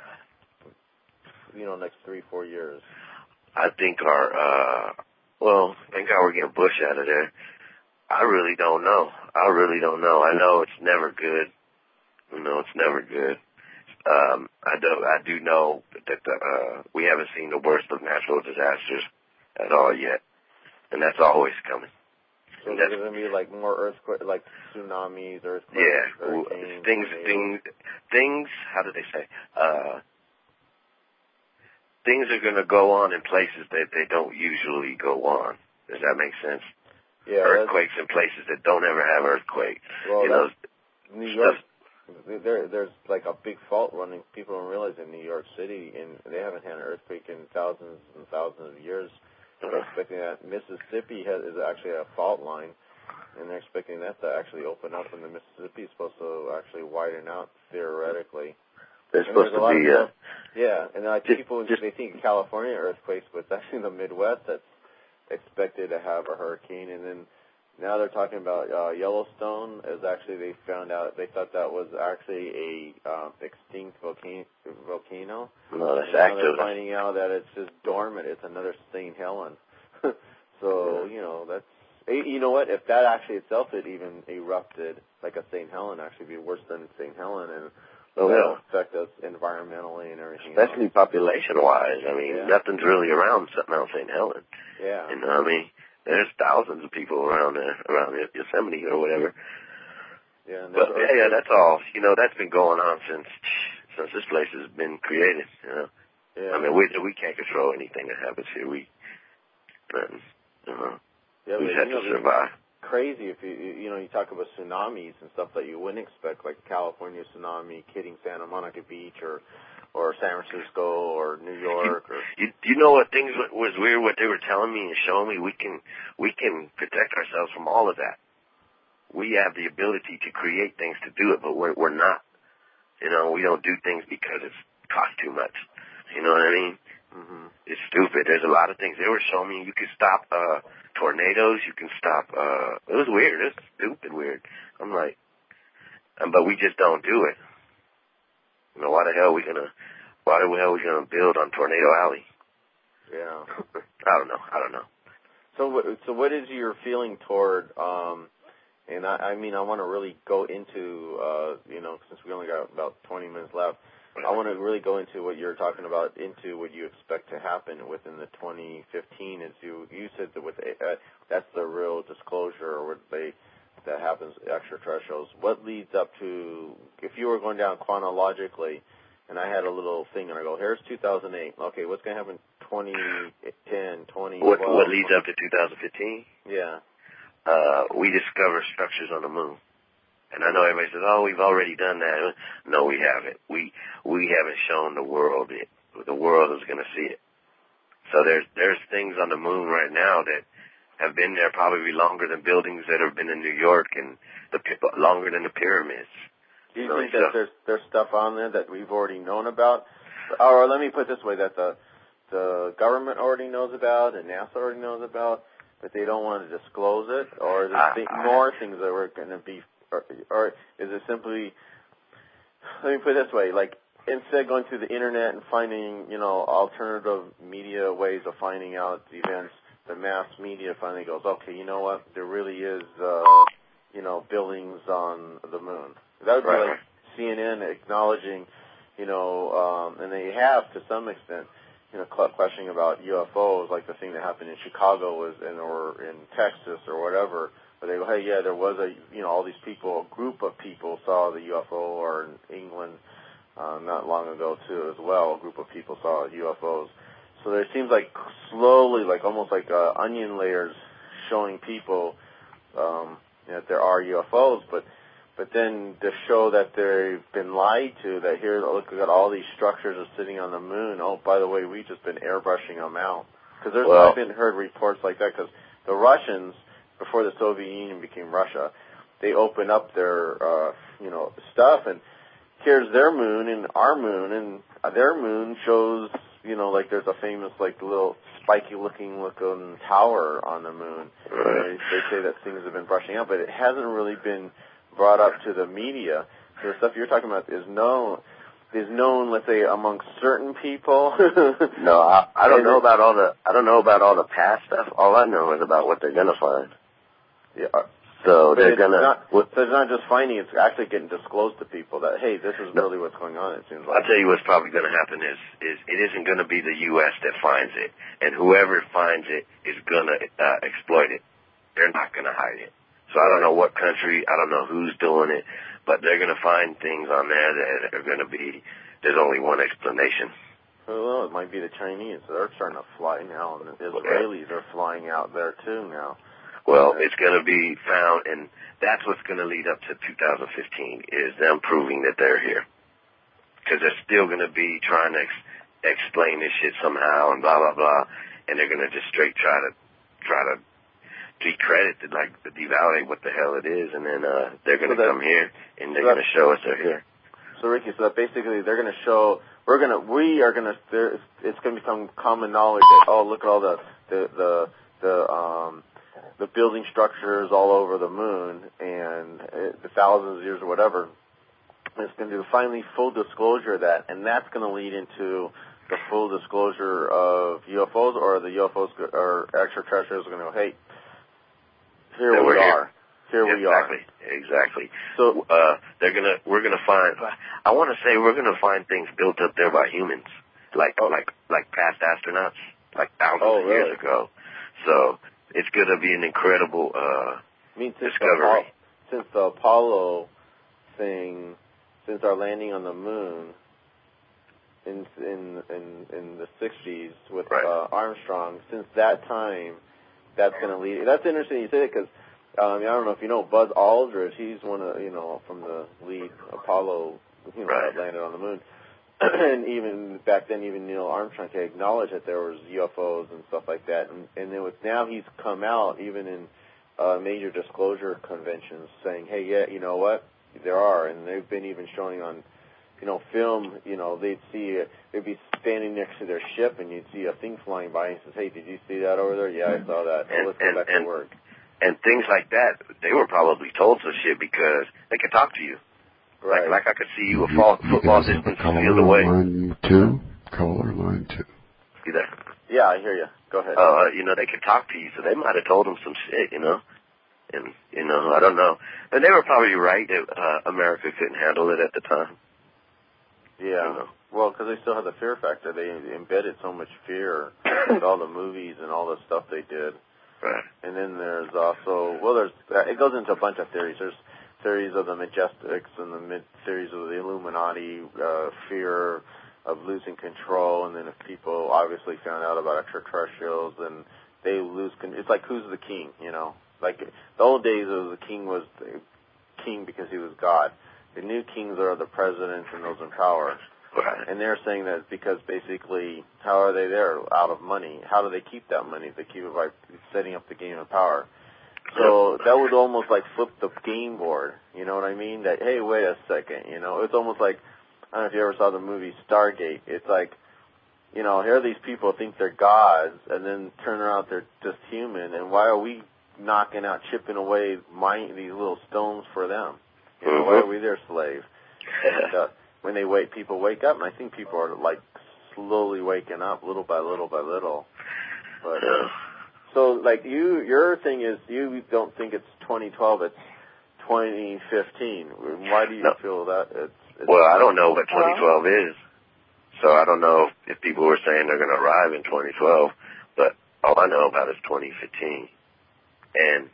Speaker 3: you know, next three, four years?
Speaker 2: I think our, uh, well, thank God we're getting Bush out of there. I really don't know. I really don't know. I know it's never good. You know, it's never good. Um, I do, I do know that the, uh, we haven't seen the worst of natural disasters at all yet, and that's always coming.
Speaker 3: So there's going to be like more earthquakes, like tsunamis, earthquakes,
Speaker 2: yeah,
Speaker 3: hurricanes,
Speaker 2: things,
Speaker 3: tornadoes.
Speaker 2: things, things. How do they say? Uh, things are going to go on in places that they don't usually go on. Does that make sense?
Speaker 3: Yeah,
Speaker 2: earthquakes in places that don't ever have earthquakes.
Speaker 3: Well,
Speaker 2: you know,
Speaker 3: New York. There, there's like a big fault running. People don't realize in New York City, and they haven't had an earthquake in thousands and thousands of years. They're
Speaker 2: uh,
Speaker 3: expecting that. Mississippi has, is actually a fault line, and they're expecting that to actually open up, and the Mississippi is supposed to actually widen out theoretically.
Speaker 2: They're
Speaker 3: and
Speaker 2: supposed to be,
Speaker 3: people,
Speaker 2: uh,
Speaker 3: yeah, and like
Speaker 2: just,
Speaker 3: people
Speaker 2: just,
Speaker 3: they think California earthquakes, but it's actually the Midwest that's expected to have a hurricane, and then now they're talking about uh, Yellowstone. Is actually they found out they thought that was actually a um, extinct volcano. Volcano.
Speaker 2: No, that's
Speaker 3: and now
Speaker 2: active.
Speaker 3: They're finding out that it's just dormant. It's another Saint Helen. so you know that's you know what if that actually itself had even erupted like a Saint Helen, actually be worse than Saint Helen, and
Speaker 2: oh,
Speaker 3: that'll
Speaker 2: yeah.
Speaker 3: affect us environmentally and everything.
Speaker 2: Especially
Speaker 3: else.
Speaker 2: population-wise. I mean,
Speaker 3: yeah.
Speaker 2: nothing's really around Mount Saint Helen.
Speaker 3: Yeah.
Speaker 2: You know what I mean? There's thousands of people around there, around Yosemite or whatever.
Speaker 3: Yeah, and
Speaker 2: but yeah, yeah, that's all. You know, that's been going on since since this place has been created. You know,
Speaker 3: yeah.
Speaker 2: I mean, we we can't control anything that happens here. We, nothing. You know,
Speaker 3: yeah,
Speaker 2: we
Speaker 3: but,
Speaker 2: just have
Speaker 3: you know,
Speaker 2: to survive.
Speaker 3: Crazy if you you know you talk about tsunamis and stuff that you wouldn't expect, like California tsunami hitting Santa Monica Beach or. or San Francisco or New York or
Speaker 2: you, you know what things was weird what they were telling me and showing me we can we can protect ourselves from all of that. We have the ability to create things to do it, but we're we're not. You know, we don't do things because it's cost too much. You know what I mean?
Speaker 3: mm-hmm.
Speaker 2: It's stupid. There's a lot of things they were showing me. You can stop uh tornadoes. You can stop. uh It was weird. It was stupid weird. I'm like, um, but we just don't do it. You know, why the hell are we gonna, why the hell are we gonna build on Tornado Alley?
Speaker 3: Yeah.
Speaker 2: I don't know. I don't know.
Speaker 3: So, so what is your feeling toward, um, and I, I mean, I want to really go into, uh, you know, since we only got about twenty minutes left, I want to really go into what you're talking about, into what you expect to happen within the twenty fifteen. As you, you said that with, uh, that's the real disclosure, or what they, that happens, extraterrestrials. What leads up to, if you were going down chronologically, and I had a little thing, and I go, here's two thousand eight. Okay, what's going to happen twenty ten, twenty twelve?
Speaker 2: What, what leads up to two thousand fifteen?
Speaker 3: Yeah.
Speaker 2: Uh, we discover structures on the moon. And I know everybody says, oh, we've already done that. No, we haven't. We we haven't shown the world it. The world is going to see it. So there's there's things on the moon right now that have been there probably longer than buildings that have been in New York, and the longer than the pyramids.
Speaker 3: Do you
Speaker 2: so
Speaker 3: think that there's there's stuff on there that we've already known about, or let me put it this way, that the the government already knows about and NASA already knows about, but they don't want to disclose it, or is
Speaker 2: I,
Speaker 3: it
Speaker 2: I,
Speaker 3: more things that were going to be, or, or is it simply? Let me put it this way, like instead of going through the internet and finding, you know, alternative media ways of finding out events, the mass media finally goes, okay, you know what, there really is, uh, you know, buildings on the moon. That would be
Speaker 2: right.
Speaker 3: like C N N acknowledging, you know, um, and they have to some extent, you know, questioning about U F Os, like the thing that happened in Chicago was, in, or in Texas or whatever, where they go, hey, yeah, there was a, you know, all these people, a group of people saw the U F O, or in England uh, not long ago too as well, a group of people saw U F Os. so there seems like slowly, like almost like uh, onion layers, showing people um, you know, that there are U F Os, but but then to show that they've been lied to, that here, look, we've got all these structures are sitting on the moon. Oh, by the way, we've just been airbrushing them out. Because there's well, I've been heard reports like that, because the Russians, before the Soviet Union became Russia, they opened up their, uh, you know, stuff, and here's their moon and our moon, and their moon shows, you know, like there's a famous, like, little spiky-looking looking tower on the moon. Right. They, they say that things have been brushing out, but it hasn't really been brought up to the media. So the stuff you're talking about is known, is known, let's say, among certain people.
Speaker 2: No, I, I don't know about all the, I don't know about all the past stuff. All I know is about what they're gonna find.
Speaker 3: Yeah.
Speaker 2: So
Speaker 3: but
Speaker 2: they're
Speaker 3: it's
Speaker 2: gonna.
Speaker 3: Not, so it's not just finding; it's actually getting disclosed to people that, hey, this is really what's going on. It seems like.
Speaker 2: I'll tell you what's probably going to happen is is it isn't going to be the U S that finds it, and whoever finds it is going to uh, exploit it. They're not going to hide it. So I don't know what country, I don't know who's doing it, but they're going to find things on there that are going to be. There's only one explanation.
Speaker 3: Well, it might be the Chinese. They're starting to fly now, and the Israelis are flying out there too now.
Speaker 2: Well, it's going to be found, and that's what's going to lead up to two thousand fifteen, is them proving that they're here. Because they're still going to be trying to ex- explain this shit somehow and blah, blah, blah, and they're going to just straight try to, try to decredit, it, like, devalidate what the hell it is, and then uh, they're going to so come here, and they're so going to show us they're here.
Speaker 3: So, Ricky, so that basically they're going to show, we're going to, we are going to, it's going to become common knowledge that, oh, look at all the, the, the, the, um, the building structures all over the moon and uh, the thousands of years or whatever. It's going to do finally full disclosure of that, and that's going to lead into the full disclosure of U F Os, or the U F Os or extraterrestrials are going to go, hey, here
Speaker 2: that
Speaker 3: we
Speaker 2: are.
Speaker 3: Here, here
Speaker 2: yeah,
Speaker 3: we
Speaker 2: exactly,
Speaker 3: are.
Speaker 2: Exactly.
Speaker 3: So
Speaker 2: uh, they're gonna, we're gonna find. I want to say we're gonna find things built up there by humans, like oh. like like past astronauts, like thousands
Speaker 3: oh,
Speaker 2: of
Speaker 3: really?
Speaker 2: years ago. So it's gonna be an incredible uh,
Speaker 3: I mean, since
Speaker 2: discovery.
Speaker 3: The, since the Apollo thing, since our landing on the moon in in in, in the sixties with
Speaker 2: right.
Speaker 3: uh, Armstrong, since that time. That's going to lead. That's interesting you say it, because um, I don't know if you know Buzz Aldrin. He's one of, you know, from the lead Apollo, you know,
Speaker 2: right.
Speaker 3: that landed on the moon. And even back then, even Neil Armstrong had acknowledged that there was U F Os and stuff like that. And and then with now he's come out even in uh, major disclosure conventions saying, hey, yeah, you know what, there are, and they've been even showing on, you know, film. You know, they'd see they'd be standing next to their ship, and you'd see a thing flying by, and says, "Hey, did you see that over there?" "Yeah, I saw that." "Oh, let's
Speaker 2: and,
Speaker 3: go back
Speaker 2: and,
Speaker 3: to work."
Speaker 2: And things like that, they were probably told some shit because they could talk to you.
Speaker 3: Right.
Speaker 2: Like, like I could see you a fall, football distance field away.
Speaker 4: Line two, caller line two.
Speaker 2: You there?
Speaker 3: Yeah, I hear you. Go ahead.
Speaker 2: Uh, you know, they could talk to you, so they might have told them some shit, you know. And you know, I don't know. And they were probably right that uh, America couldn't handle it at the time.
Speaker 3: Yeah.
Speaker 2: You know?
Speaker 3: Well, because they still had the fear factor. They embedded so much fear with all the movies and all the stuff they did.
Speaker 2: Right.
Speaker 3: And then there's also, well, there's it goes into a bunch of theories. There's theories of the Majestics and the mid theories of the Illuminati, uh, fear of losing control, and then if people obviously found out about extraterrestrials, then they lose control. It's like, who's the king, you know? Like the old days, it was the king was the king because he was God. The new kings are the presidents and those in power.
Speaker 2: Right.
Speaker 3: And they're saying that because basically, how are they there? Out of money. How do they keep that money? They keep it by setting up the game of power. So that would almost like flip the game board. You know what I mean? That, hey, wait a second. You know, it's almost like, I don't know if you ever saw the movie Stargate. It's like, you know, here these people think they're gods, and then turn around they're just human. And why are we knocking out, chipping away mine, these little stones for them? You know, mm-hmm. Why are we their slave? And, uh, when they wake, people wake up, and I think people are like slowly waking up, little by little by little. But uh, so, like you, your thing is you don't think it's twenty twelve, it's twenty fifteen. Why do you no. feel that? It's, it's
Speaker 2: well, I don't know what twenty twelve is, so I don't know if people were saying they're going to arrive in twenty twelve. But all I know about is twenty fifteen, and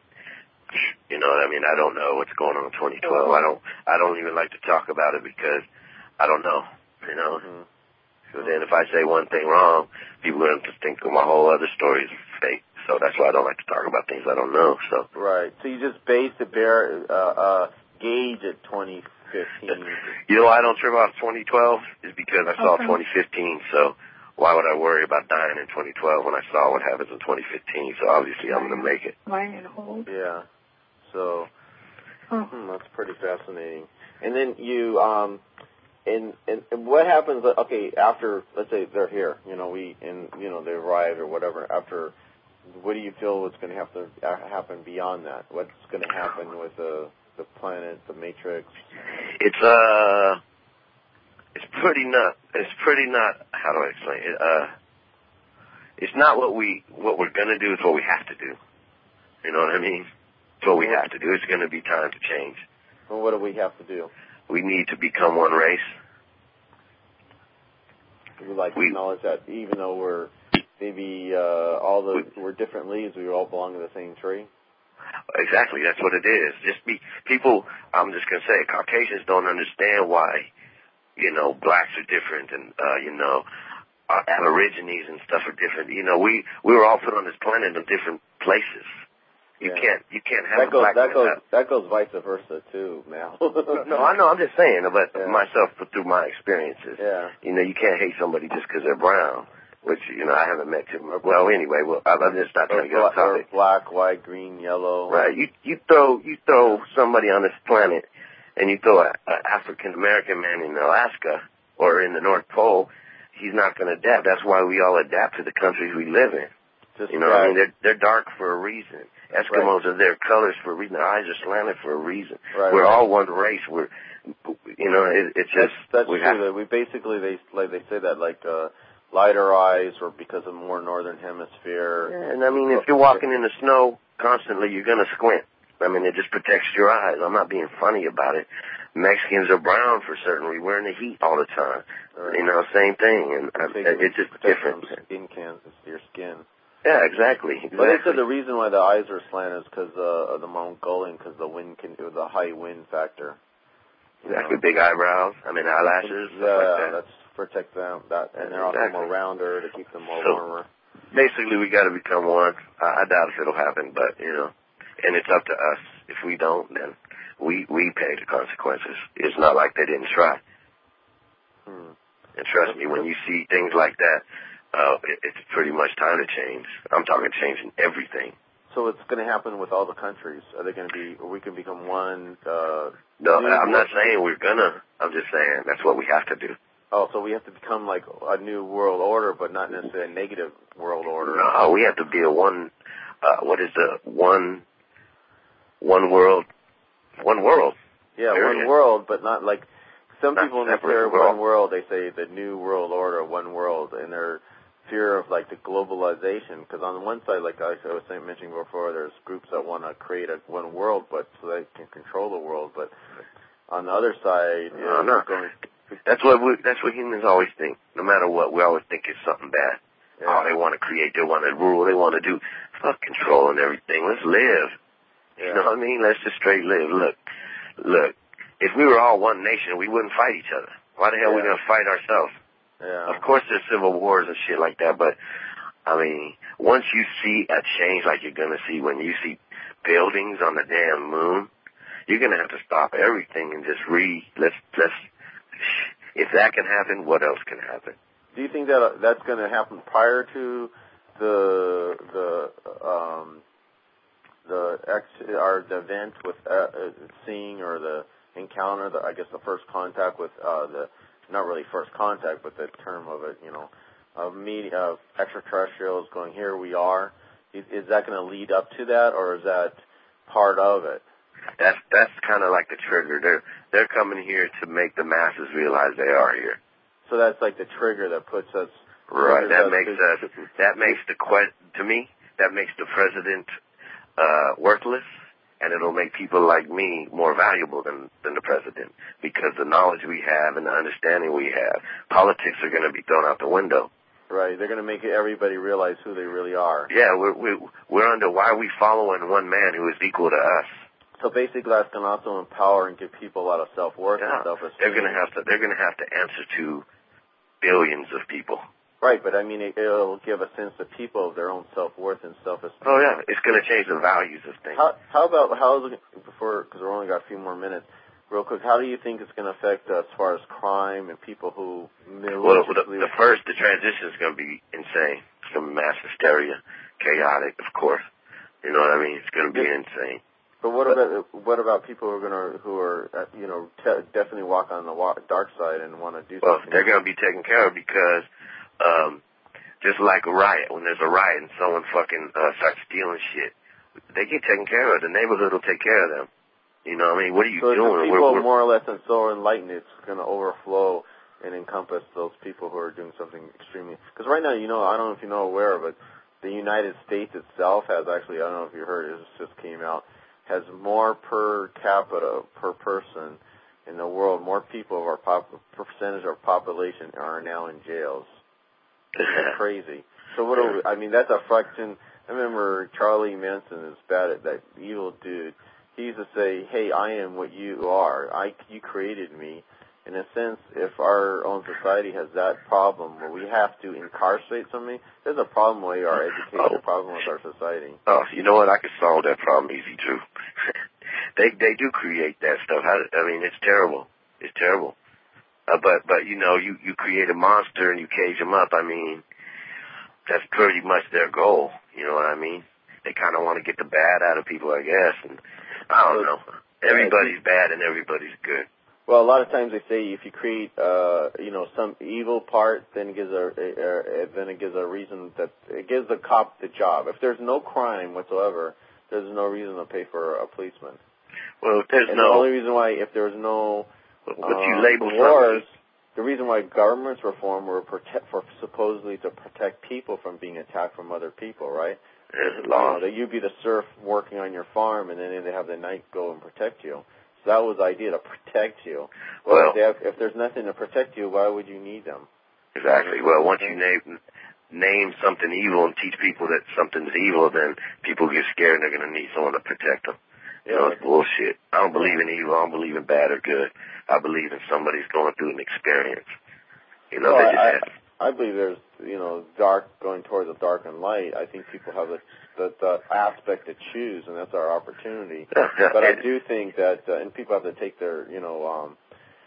Speaker 2: you know, I mean, I don't know what's going on in twenty twelve. I don't, I don't even like to talk about it because I don't know, you know.
Speaker 3: Mm-hmm.
Speaker 2: Because then if I say one thing wrong, people are going to think my whole other story is fake. So that's why I don't like to talk about things I don't know. So
Speaker 3: right. So you just base the bear uh, uh, gauge at twenty fifteen.
Speaker 2: You know why I don't trip off twenty twelve is because I saw
Speaker 5: Okay.
Speaker 2: twenty fifteen. So why would I worry about dying in twenty twelve when I saw what happens in twenty fifteen? So obviously I'm going to make it.
Speaker 5: Why it hold?
Speaker 3: Yeah. So
Speaker 5: Oh.
Speaker 3: hmm, that's pretty fascinating. And then you um. And, and and what happens? Okay, after let's say they're here, you know, we and you know they arrive or whatever. After, what do you feel is going to have to happen beyond that? What's going to happen with the the planet, the matrix?
Speaker 2: It's uh, it's pretty not. It's pretty not. How do I explain it? Uh, it's not what we what we're gonna do. It's what we have to do. You know what I mean? It's what we have to do. It's going to be time to change.
Speaker 3: Well, what do we have to do?
Speaker 2: We need to become one race.
Speaker 3: We like
Speaker 2: We-
Speaker 3: acknowledge that even though we're maybe uh, all the we're different leaves, we all belong to the same tree.
Speaker 2: Exactly, that's what it is. Just be people. I'm just gonna say, Caucasians don't understand why, you know, blacks are different, and uh, you know, uh, Aborigines and stuff are different. You know, we we were all put on this planet in different places. You
Speaker 3: Yeah.
Speaker 2: can't you can't have
Speaker 3: That
Speaker 2: a
Speaker 3: goes
Speaker 2: black
Speaker 3: that
Speaker 2: man
Speaker 3: goes
Speaker 2: have-
Speaker 3: that goes vice versa too, Mal.
Speaker 2: No, I know. I'm just saying, but
Speaker 3: Yeah.
Speaker 2: myself through my experiences.
Speaker 3: Yeah.
Speaker 2: You know, you can't hate somebody just because they're brown, which you know I haven't met too much. Well, anyway, well, I'm just not
Speaker 3: Or,
Speaker 2: trying to get off
Speaker 3: bla- or
Speaker 2: topic.
Speaker 3: black, white, green, yellow.
Speaker 2: Right. You you throw you throw somebody on this planet, and you throw an African American man in Alaska or in the North Pole, he's not going to adapt. That's why we all adapt to the countries we live in.
Speaker 3: Just
Speaker 2: You know, what I mean, they're they're dark for a reason. Eskimos
Speaker 3: Right.
Speaker 2: are their colors for a reason. Their eyes are slanted for a reason.
Speaker 3: Right,
Speaker 2: We're
Speaker 3: right.
Speaker 2: all one race. We're, you know, it, it's
Speaker 3: That's
Speaker 2: just
Speaker 3: that's
Speaker 2: we
Speaker 3: true.
Speaker 2: have.
Speaker 3: That we basically they like they say that like uh, lighter eyes or because of more northern hemisphere.
Speaker 2: Yeah, and I mean, if you're walking in the snow constantly, you're gonna squint. I mean, it just protects your eyes. I'm not being funny about it. Mexicans are brown for certain reason. We're in the heat all the time.
Speaker 3: Right.
Speaker 2: You know, same thing, and uh,
Speaker 3: Take-
Speaker 2: it's just
Speaker 3: protect
Speaker 2: different.
Speaker 3: from skin cancers, your skin.
Speaker 2: Yeah, exactly. exactly.
Speaker 3: But they said the reason why the eyes are slanted is because uh, of the Mongolian, because the wind can do the high wind factor. You
Speaker 2: Exactly,
Speaker 3: know?
Speaker 2: big eyebrows. I mean, eyelashes.
Speaker 3: Yeah,
Speaker 2: Stuff like that.
Speaker 3: that's protect them. That and they're also
Speaker 2: Exactly.
Speaker 3: more rounder to keep them more
Speaker 2: So-
Speaker 3: warmer.
Speaker 2: Basically, we got to become one. I, I doubt if it'll happen, but you know, and it's up to us. If we don't, then we we pay the consequences. It's not like they didn't try.
Speaker 3: Hmm.
Speaker 2: And trust me, when you see things like that, uh, it, it's pretty much time to change. I'm talking changing everything.
Speaker 3: So it's going to happen with all the countries. Are they going to be? We can become one. Uh,
Speaker 2: No,
Speaker 3: new
Speaker 2: I'm not
Speaker 3: world-
Speaker 2: saying we're gonna. I'm just saying that's what we have to do.
Speaker 3: Oh, so we have to become like a new world order, but not necessarily a negative world order.
Speaker 2: No, we have to be a one. Uh, what is the one? One world. One world.
Speaker 3: Yeah,
Speaker 2: Period.
Speaker 3: one world, but not like some
Speaker 2: Not
Speaker 3: people when they
Speaker 2: separate
Speaker 3: hear
Speaker 2: world.
Speaker 3: one world, they say the new world order, one world, and their fear of like the globalization. Because on the one side, like I was saying, mentioning before, there's groups that want to create a one world, but so they can control the world. But on the other side,
Speaker 2: No,
Speaker 3: is
Speaker 2: no.
Speaker 3: going.
Speaker 2: That's what we, that's what humans always think. No matter what, we always think it's something bad.
Speaker 3: Yeah.
Speaker 2: Oh, they want to create, they want to rule, they want to do fuck control and everything. Let's live.
Speaker 3: Yeah.
Speaker 2: You know what I mean? Let's just straight live. Look, look. If we were all one nation, we wouldn't fight each other. Why the hell are we
Speaker 3: Yeah.
Speaker 2: gonna fight ourselves?
Speaker 3: Yeah.
Speaker 2: Of course, there's civil wars and shit like that, but I mean, once you see a change like you're gonna see when you see buildings on the damn moon, you're gonna have to stop everything and just read. Let's let's. If that can happen, what else can happen?
Speaker 3: Do you think that uh, that's going to happen prior to the the um, the ex or the event with uh, uh, seeing or the encounter? The, I guess the first contact with uh, the not really first contact, but the term of it, you know, of media of extraterrestrials going here we are. Is, is that going to lead up to that, or is that part of it?
Speaker 2: That's that's kind of like the trigger. They're they're coming here to make the masses realize they are here.
Speaker 3: So that's like the trigger that puts us.
Speaker 2: Right. That
Speaker 3: us
Speaker 2: makes
Speaker 3: to-
Speaker 2: us. That makes the que- to me. That makes the president uh, worthless, and it'll make people like me more valuable than than the president because the knowledge we have and the understanding we have. Politics are going to be thrown out the window.
Speaker 3: Right. They're going to make everybody realize who they really are.
Speaker 2: Yeah, we're we're, we're under. Why are we following one man who is equal to us?
Speaker 3: So basically, that's going to also empower and give people a lot of self-worth
Speaker 2: Yeah,
Speaker 3: and self-esteem.
Speaker 2: they're gonna have to. They're gonna have to answer to billions of people.
Speaker 3: Right, but I mean, it, it'll give a sense to people of their own self-worth and self-esteem.
Speaker 2: Oh, yeah, it's going to change the values of things.
Speaker 3: How, how about, how is it, before, because we've only got a few more minutes, real quick, how do you think it's going to affect us as far as crime and people who
Speaker 2: Well, the, the first, the transition is going to be insane. It's going to be mass hysteria, chaotic, of course. You know what I mean? It's going to be yeah. insane.
Speaker 3: But what about what about people who are going to who are uh, you know te- definitely walk on the walk, dark side and want to do
Speaker 2: well,
Speaker 3: something? Well,
Speaker 2: they're going to be taken care of because um, just like a riot, when there's a riot and someone fucking uh, starts stealing shit, they get taken care of. The neighborhood will take care of them. You know what I mean? What are you
Speaker 3: so
Speaker 2: doing?
Speaker 3: So people
Speaker 2: we're, we're,
Speaker 3: more or less and so enlightened, it's going to overflow and encompass those people who are doing something extremely. Because right now, you know, I don't know if you know aware, but the United States itself has actually, I don't know if you heard, it just came out, has more per capita, per person in the world, more people of our pop, percentage of our population are now in jails. That's crazy. So what do we, I mean, that's a fraction. I remember Charlie Manson is bad at that evil dude. He used to say, hey, I am what you are. I, you created me. In a sense, if our own society has that problem where we have to incarcerate somebody, there's a problem with our education,
Speaker 2: oh.
Speaker 3: a problem with our society.
Speaker 2: Oh, you know what? I could solve that problem easy, too. they they do create that stuff. How, I mean, it's terrible. It's terrible. Uh, but, but you know, you, you create a monster and you cage them up. I mean, that's pretty much their goal. You know what I mean? They kind of want to get the bad out of people, I guess. And I don't know. Everybody's bad and everybody's good.
Speaker 3: Well, a lot of times they say if you create, uh, you know, some evil part, then it gives a, uh, then it gives a reason that it gives the cop the job. If there's no crime whatsoever, there's no reason to pay for a policeman.
Speaker 2: Well, there's
Speaker 3: and
Speaker 2: no.
Speaker 3: The only reason why, if there's no
Speaker 2: But
Speaker 3: uh,
Speaker 2: you label
Speaker 3: wars, the reason why governments were formed were protect, for supposedly to protect people from being attacked from other people, right?
Speaker 2: There's
Speaker 3: you
Speaker 2: laws.
Speaker 3: know, that you'd be the serf working on your farm, and then they have the knight go and protect you. So that was the idea, to protect you. Well,
Speaker 2: well
Speaker 3: if, they have, if there's nothing to protect you, why would you need them?
Speaker 2: Exactly. Well, once you name name something evil and teach people that something's evil, then people get scared and they're going to need someone to protect them. You
Speaker 3: Yeah,
Speaker 2: know, it's bullshit. I don't believe in evil. I don't believe in bad or good. I believe in somebody's going through an experience. You know,
Speaker 3: well,
Speaker 2: they just
Speaker 3: I,
Speaker 2: have.
Speaker 3: I believe there's, you know, dark going towards the dark and light. I think people have the, the, the aspect to choose, and that's our opportunity.
Speaker 2: Yeah, yeah,
Speaker 3: but
Speaker 2: it,
Speaker 3: I do think that, uh, and people have to take their, you know, um,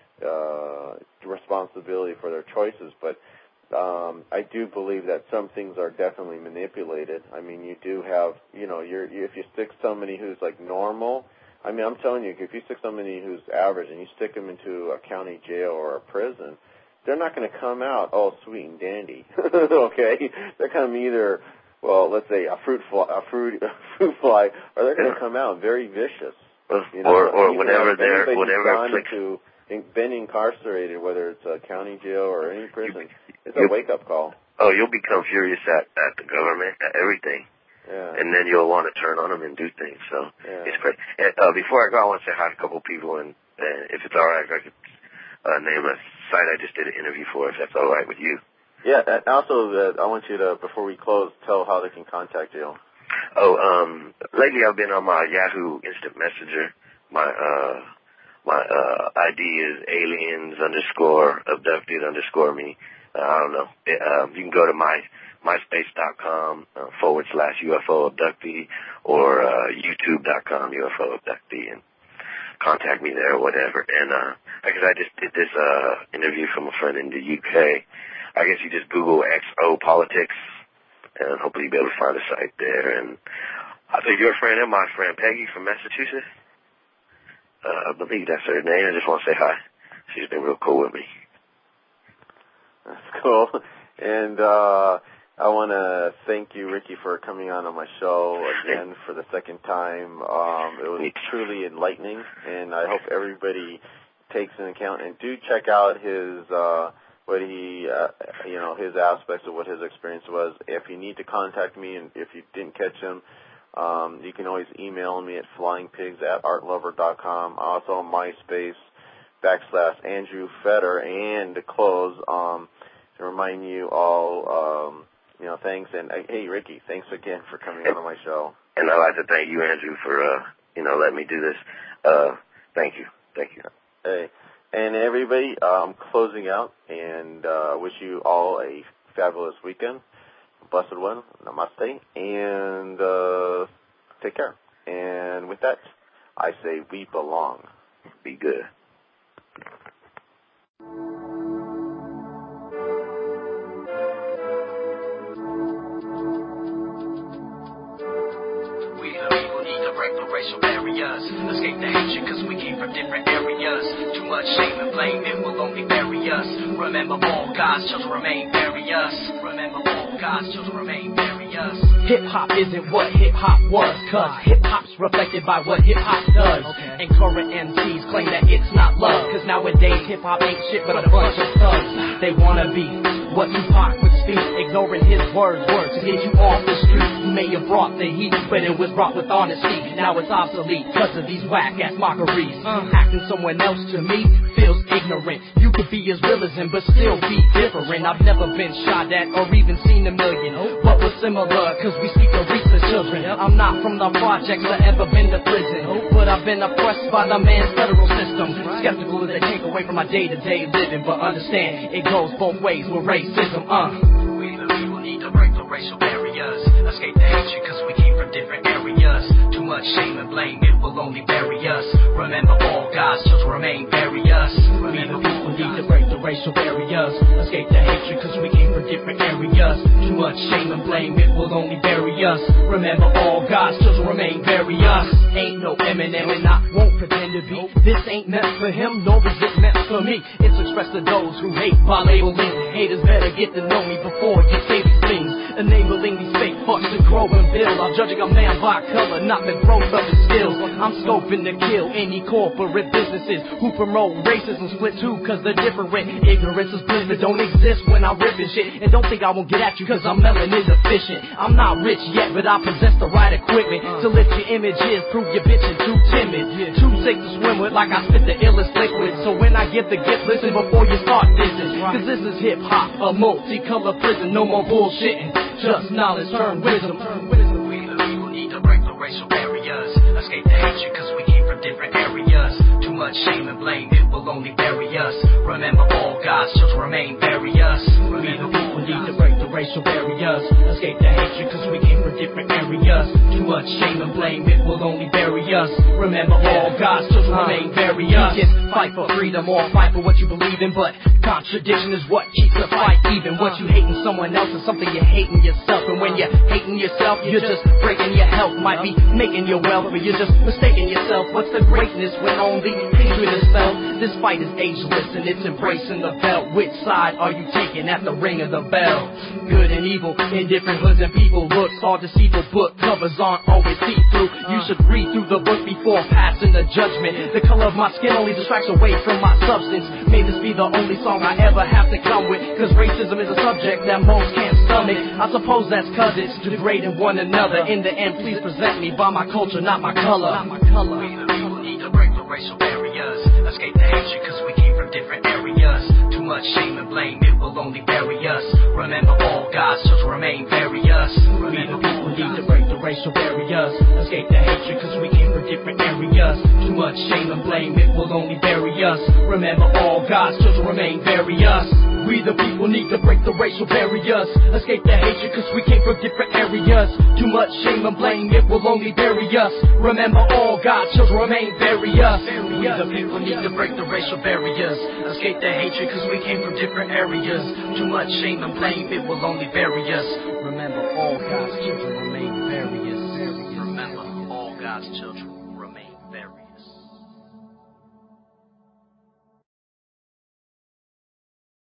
Speaker 3: uh, responsibility for their choices. But um, I do believe that some things are definitely manipulated. I mean, you do have, you know, you're, you, if you stick somebody who's like normal. I mean, I'm telling you, if you stick somebody who's average and you stick them into a county jail or a prison, they're not going to come out all sweet and dandy. Okay, they're going to be either, well, let's say a fruit fly, a fruit, a fruit fly, or they're going to come out very vicious.
Speaker 2: You know, or or whenever they're whatever
Speaker 3: into been incarcerated, whether it's a county jail or any prison, it's a wake up call.
Speaker 2: Oh, you'll become furious at at the government, at everything.
Speaker 3: Yeah.
Speaker 2: And then you'll want to turn on them and do things. So
Speaker 3: yeah.
Speaker 2: it's great. And, uh, before I go, I want to say hi to a couple people, and uh, if it's all right, I could uh, name a site I just did an interview for, if that's all right with you.
Speaker 3: Yeah. And also, uh, I want you to, before we close, tell how they can contact you.
Speaker 2: Oh, um, lately I've been on my Yahoo Instant Messenger. My uh, my uh, I D is aliens underscore abducted underscore me. Uh, I don't know. It, uh, you can go to my myspace.com uh, forward slash UFO abductee or uh, youtube.com UFO abductee and contact me there or whatever. And uh, I guess I just did this uh, interview from a friend in the U K. I guess you just Google X O Politics and hopefully you'll be able to find a site there. And I think your friend and my friend Peggy from Massachusetts, uh, I believe that's her name. I just want to say hi. She's been real cool with me.
Speaker 3: That's cool. And uh, I want to thank you, Ricky, for coming on on my show again for the second time. Um, it was truly enlightening, and I hope everybody takes into account and do check out his uh, what he, uh, you know, his aspects of what his experience was. If you need to contact me, and if you didn't catch him, um, you can always email me at flyingpigs at artlover dot com. Also on MySpace backslash Andrew Fetter, and to close, um, to remind you all, um, you know, thanks. And, uh, hey, Ricky, thanks again for coming on, on my show.
Speaker 2: And I'd like to thank you, Andrew, for, uh, you know, letting me do this. Uh, thank you. Thank you.
Speaker 3: Hey. And everybody, uh, I'm closing out, and uh, wish you all a fabulous weekend, blessed one, namaste, and uh, take care. And with that, I say we belong.
Speaker 2: Be good.
Speaker 1: Racial barriers, escape the hatred cause we came from different areas. Too much shame and blame, it will only bury us. Remember all God's children remain various. Remember all God's children remain various. Hip-hop isn't what hip-hop was, cause hip-hop's reflected by what hip-hop does. Okay. And current M Cs claim that it's not love, cause nowadays hip-hop ain't shit but a bunch of thugs. They wanna be what Tupac would speak, ignoring his words, words to get you off the street. You may have brought the heat, but it was brought with honesty. Now it's obsolete because of these whack-ass mockeries. Uh, acting someone else to me feels ignorant. You could be as real as him, but still be different. I've never been shot at or even seen a million, but we're similar because we seek to reach the children. I'm not from the projects or ever been to prison, but I've been oppressed by the man's federal system. Skeptical as they take away from my day-to-day living, but understand it goes both ways with racism. Uh. We the people need to break the racial barriers, escape the hatred cause we came from different areas. Too much shame and blame, it will only bury us. Remember all God's children remain various. We the people need to break the racial barriers, escape the hatred cause we came from different areas. Too much shame and blame, it will only bury us. Remember all God's children remain various. Ain't no Eminem and I won't pretend to be. This ain't meant for him, nor is it meant for me. It's expressed to those who hate by labeling. Haters better get to know me before you say these things, enabling these fake fucks to grow and build. I'm judging a man by color, not the growth of his skills. I'm scoping to kill any corporate businesses who promote racism split too cause they're different. Ignorance is bliss that don't exist when I'm ripping shit. And don't think I won't get at you cause I'm melanin deficient. I'm not rich yet, but I possess the right equipment to lift your images, prove you're bitchin' too timid, too sick to swim with like I spit the illest liquid. So when I give the gift, listen before you start dissing, cause this is hip-hop, a multicolored prison. No more bullshitting, just knowledge, turn wisdom. We the people need to break the racial barriers, escape the hatred cause we came from different areas. Too much shame and blame, it will only bury us. Remember all God's children remain various. We the people need to break the racial barriers, escape the hatred cause we came from different areas. Too much shame and blame, it will only bury us. Remember all God's children remain various. You can fight for freedom or fight for what you believe in, but contradiction is what keeps the fight even. What you hate in someone else is something you're hating yourself, and when you're hating yourself, you're just breaking your health. Might be making your wealth, but you're just mistaking yourself. What's the greatness when only hatred is felt? This fight is ageless and it's embracing the belt. Which side are you taking at the ring of the bell? Good and evil in different hoods and people. Looks all deceitful, book covers aren't always see-through. You should read through the book before passing the judgment. The color of my skin only distracts away from my substance. May this be the only song I ever have to come with, cause racism is a subject that most can't stomach. I suppose that's cause it's degrading one another. In the end, please present me by my culture, not my color. Not my color. We the people need to break the racial barriers, escape the hatred cause we came from different areas. Too much shame and blame, it will only bury us. Remember all God's children remain various. We the people need to break the racial barriers, escape the hatred cause we came from different areas. Too much shame and blame, it will only bury us. Remember all God's children remain various. We the people need to break the racial barriers, escape the hatred cause we came from different areas. Too much shame and blame, it will only bury us. Remember all God's children remain various. We the people need to break the racial barriers, escape the hatred cause we came from different areas. Too much shame and blame, it will only bury us. Remember all God's children remain various. Remember all God's children.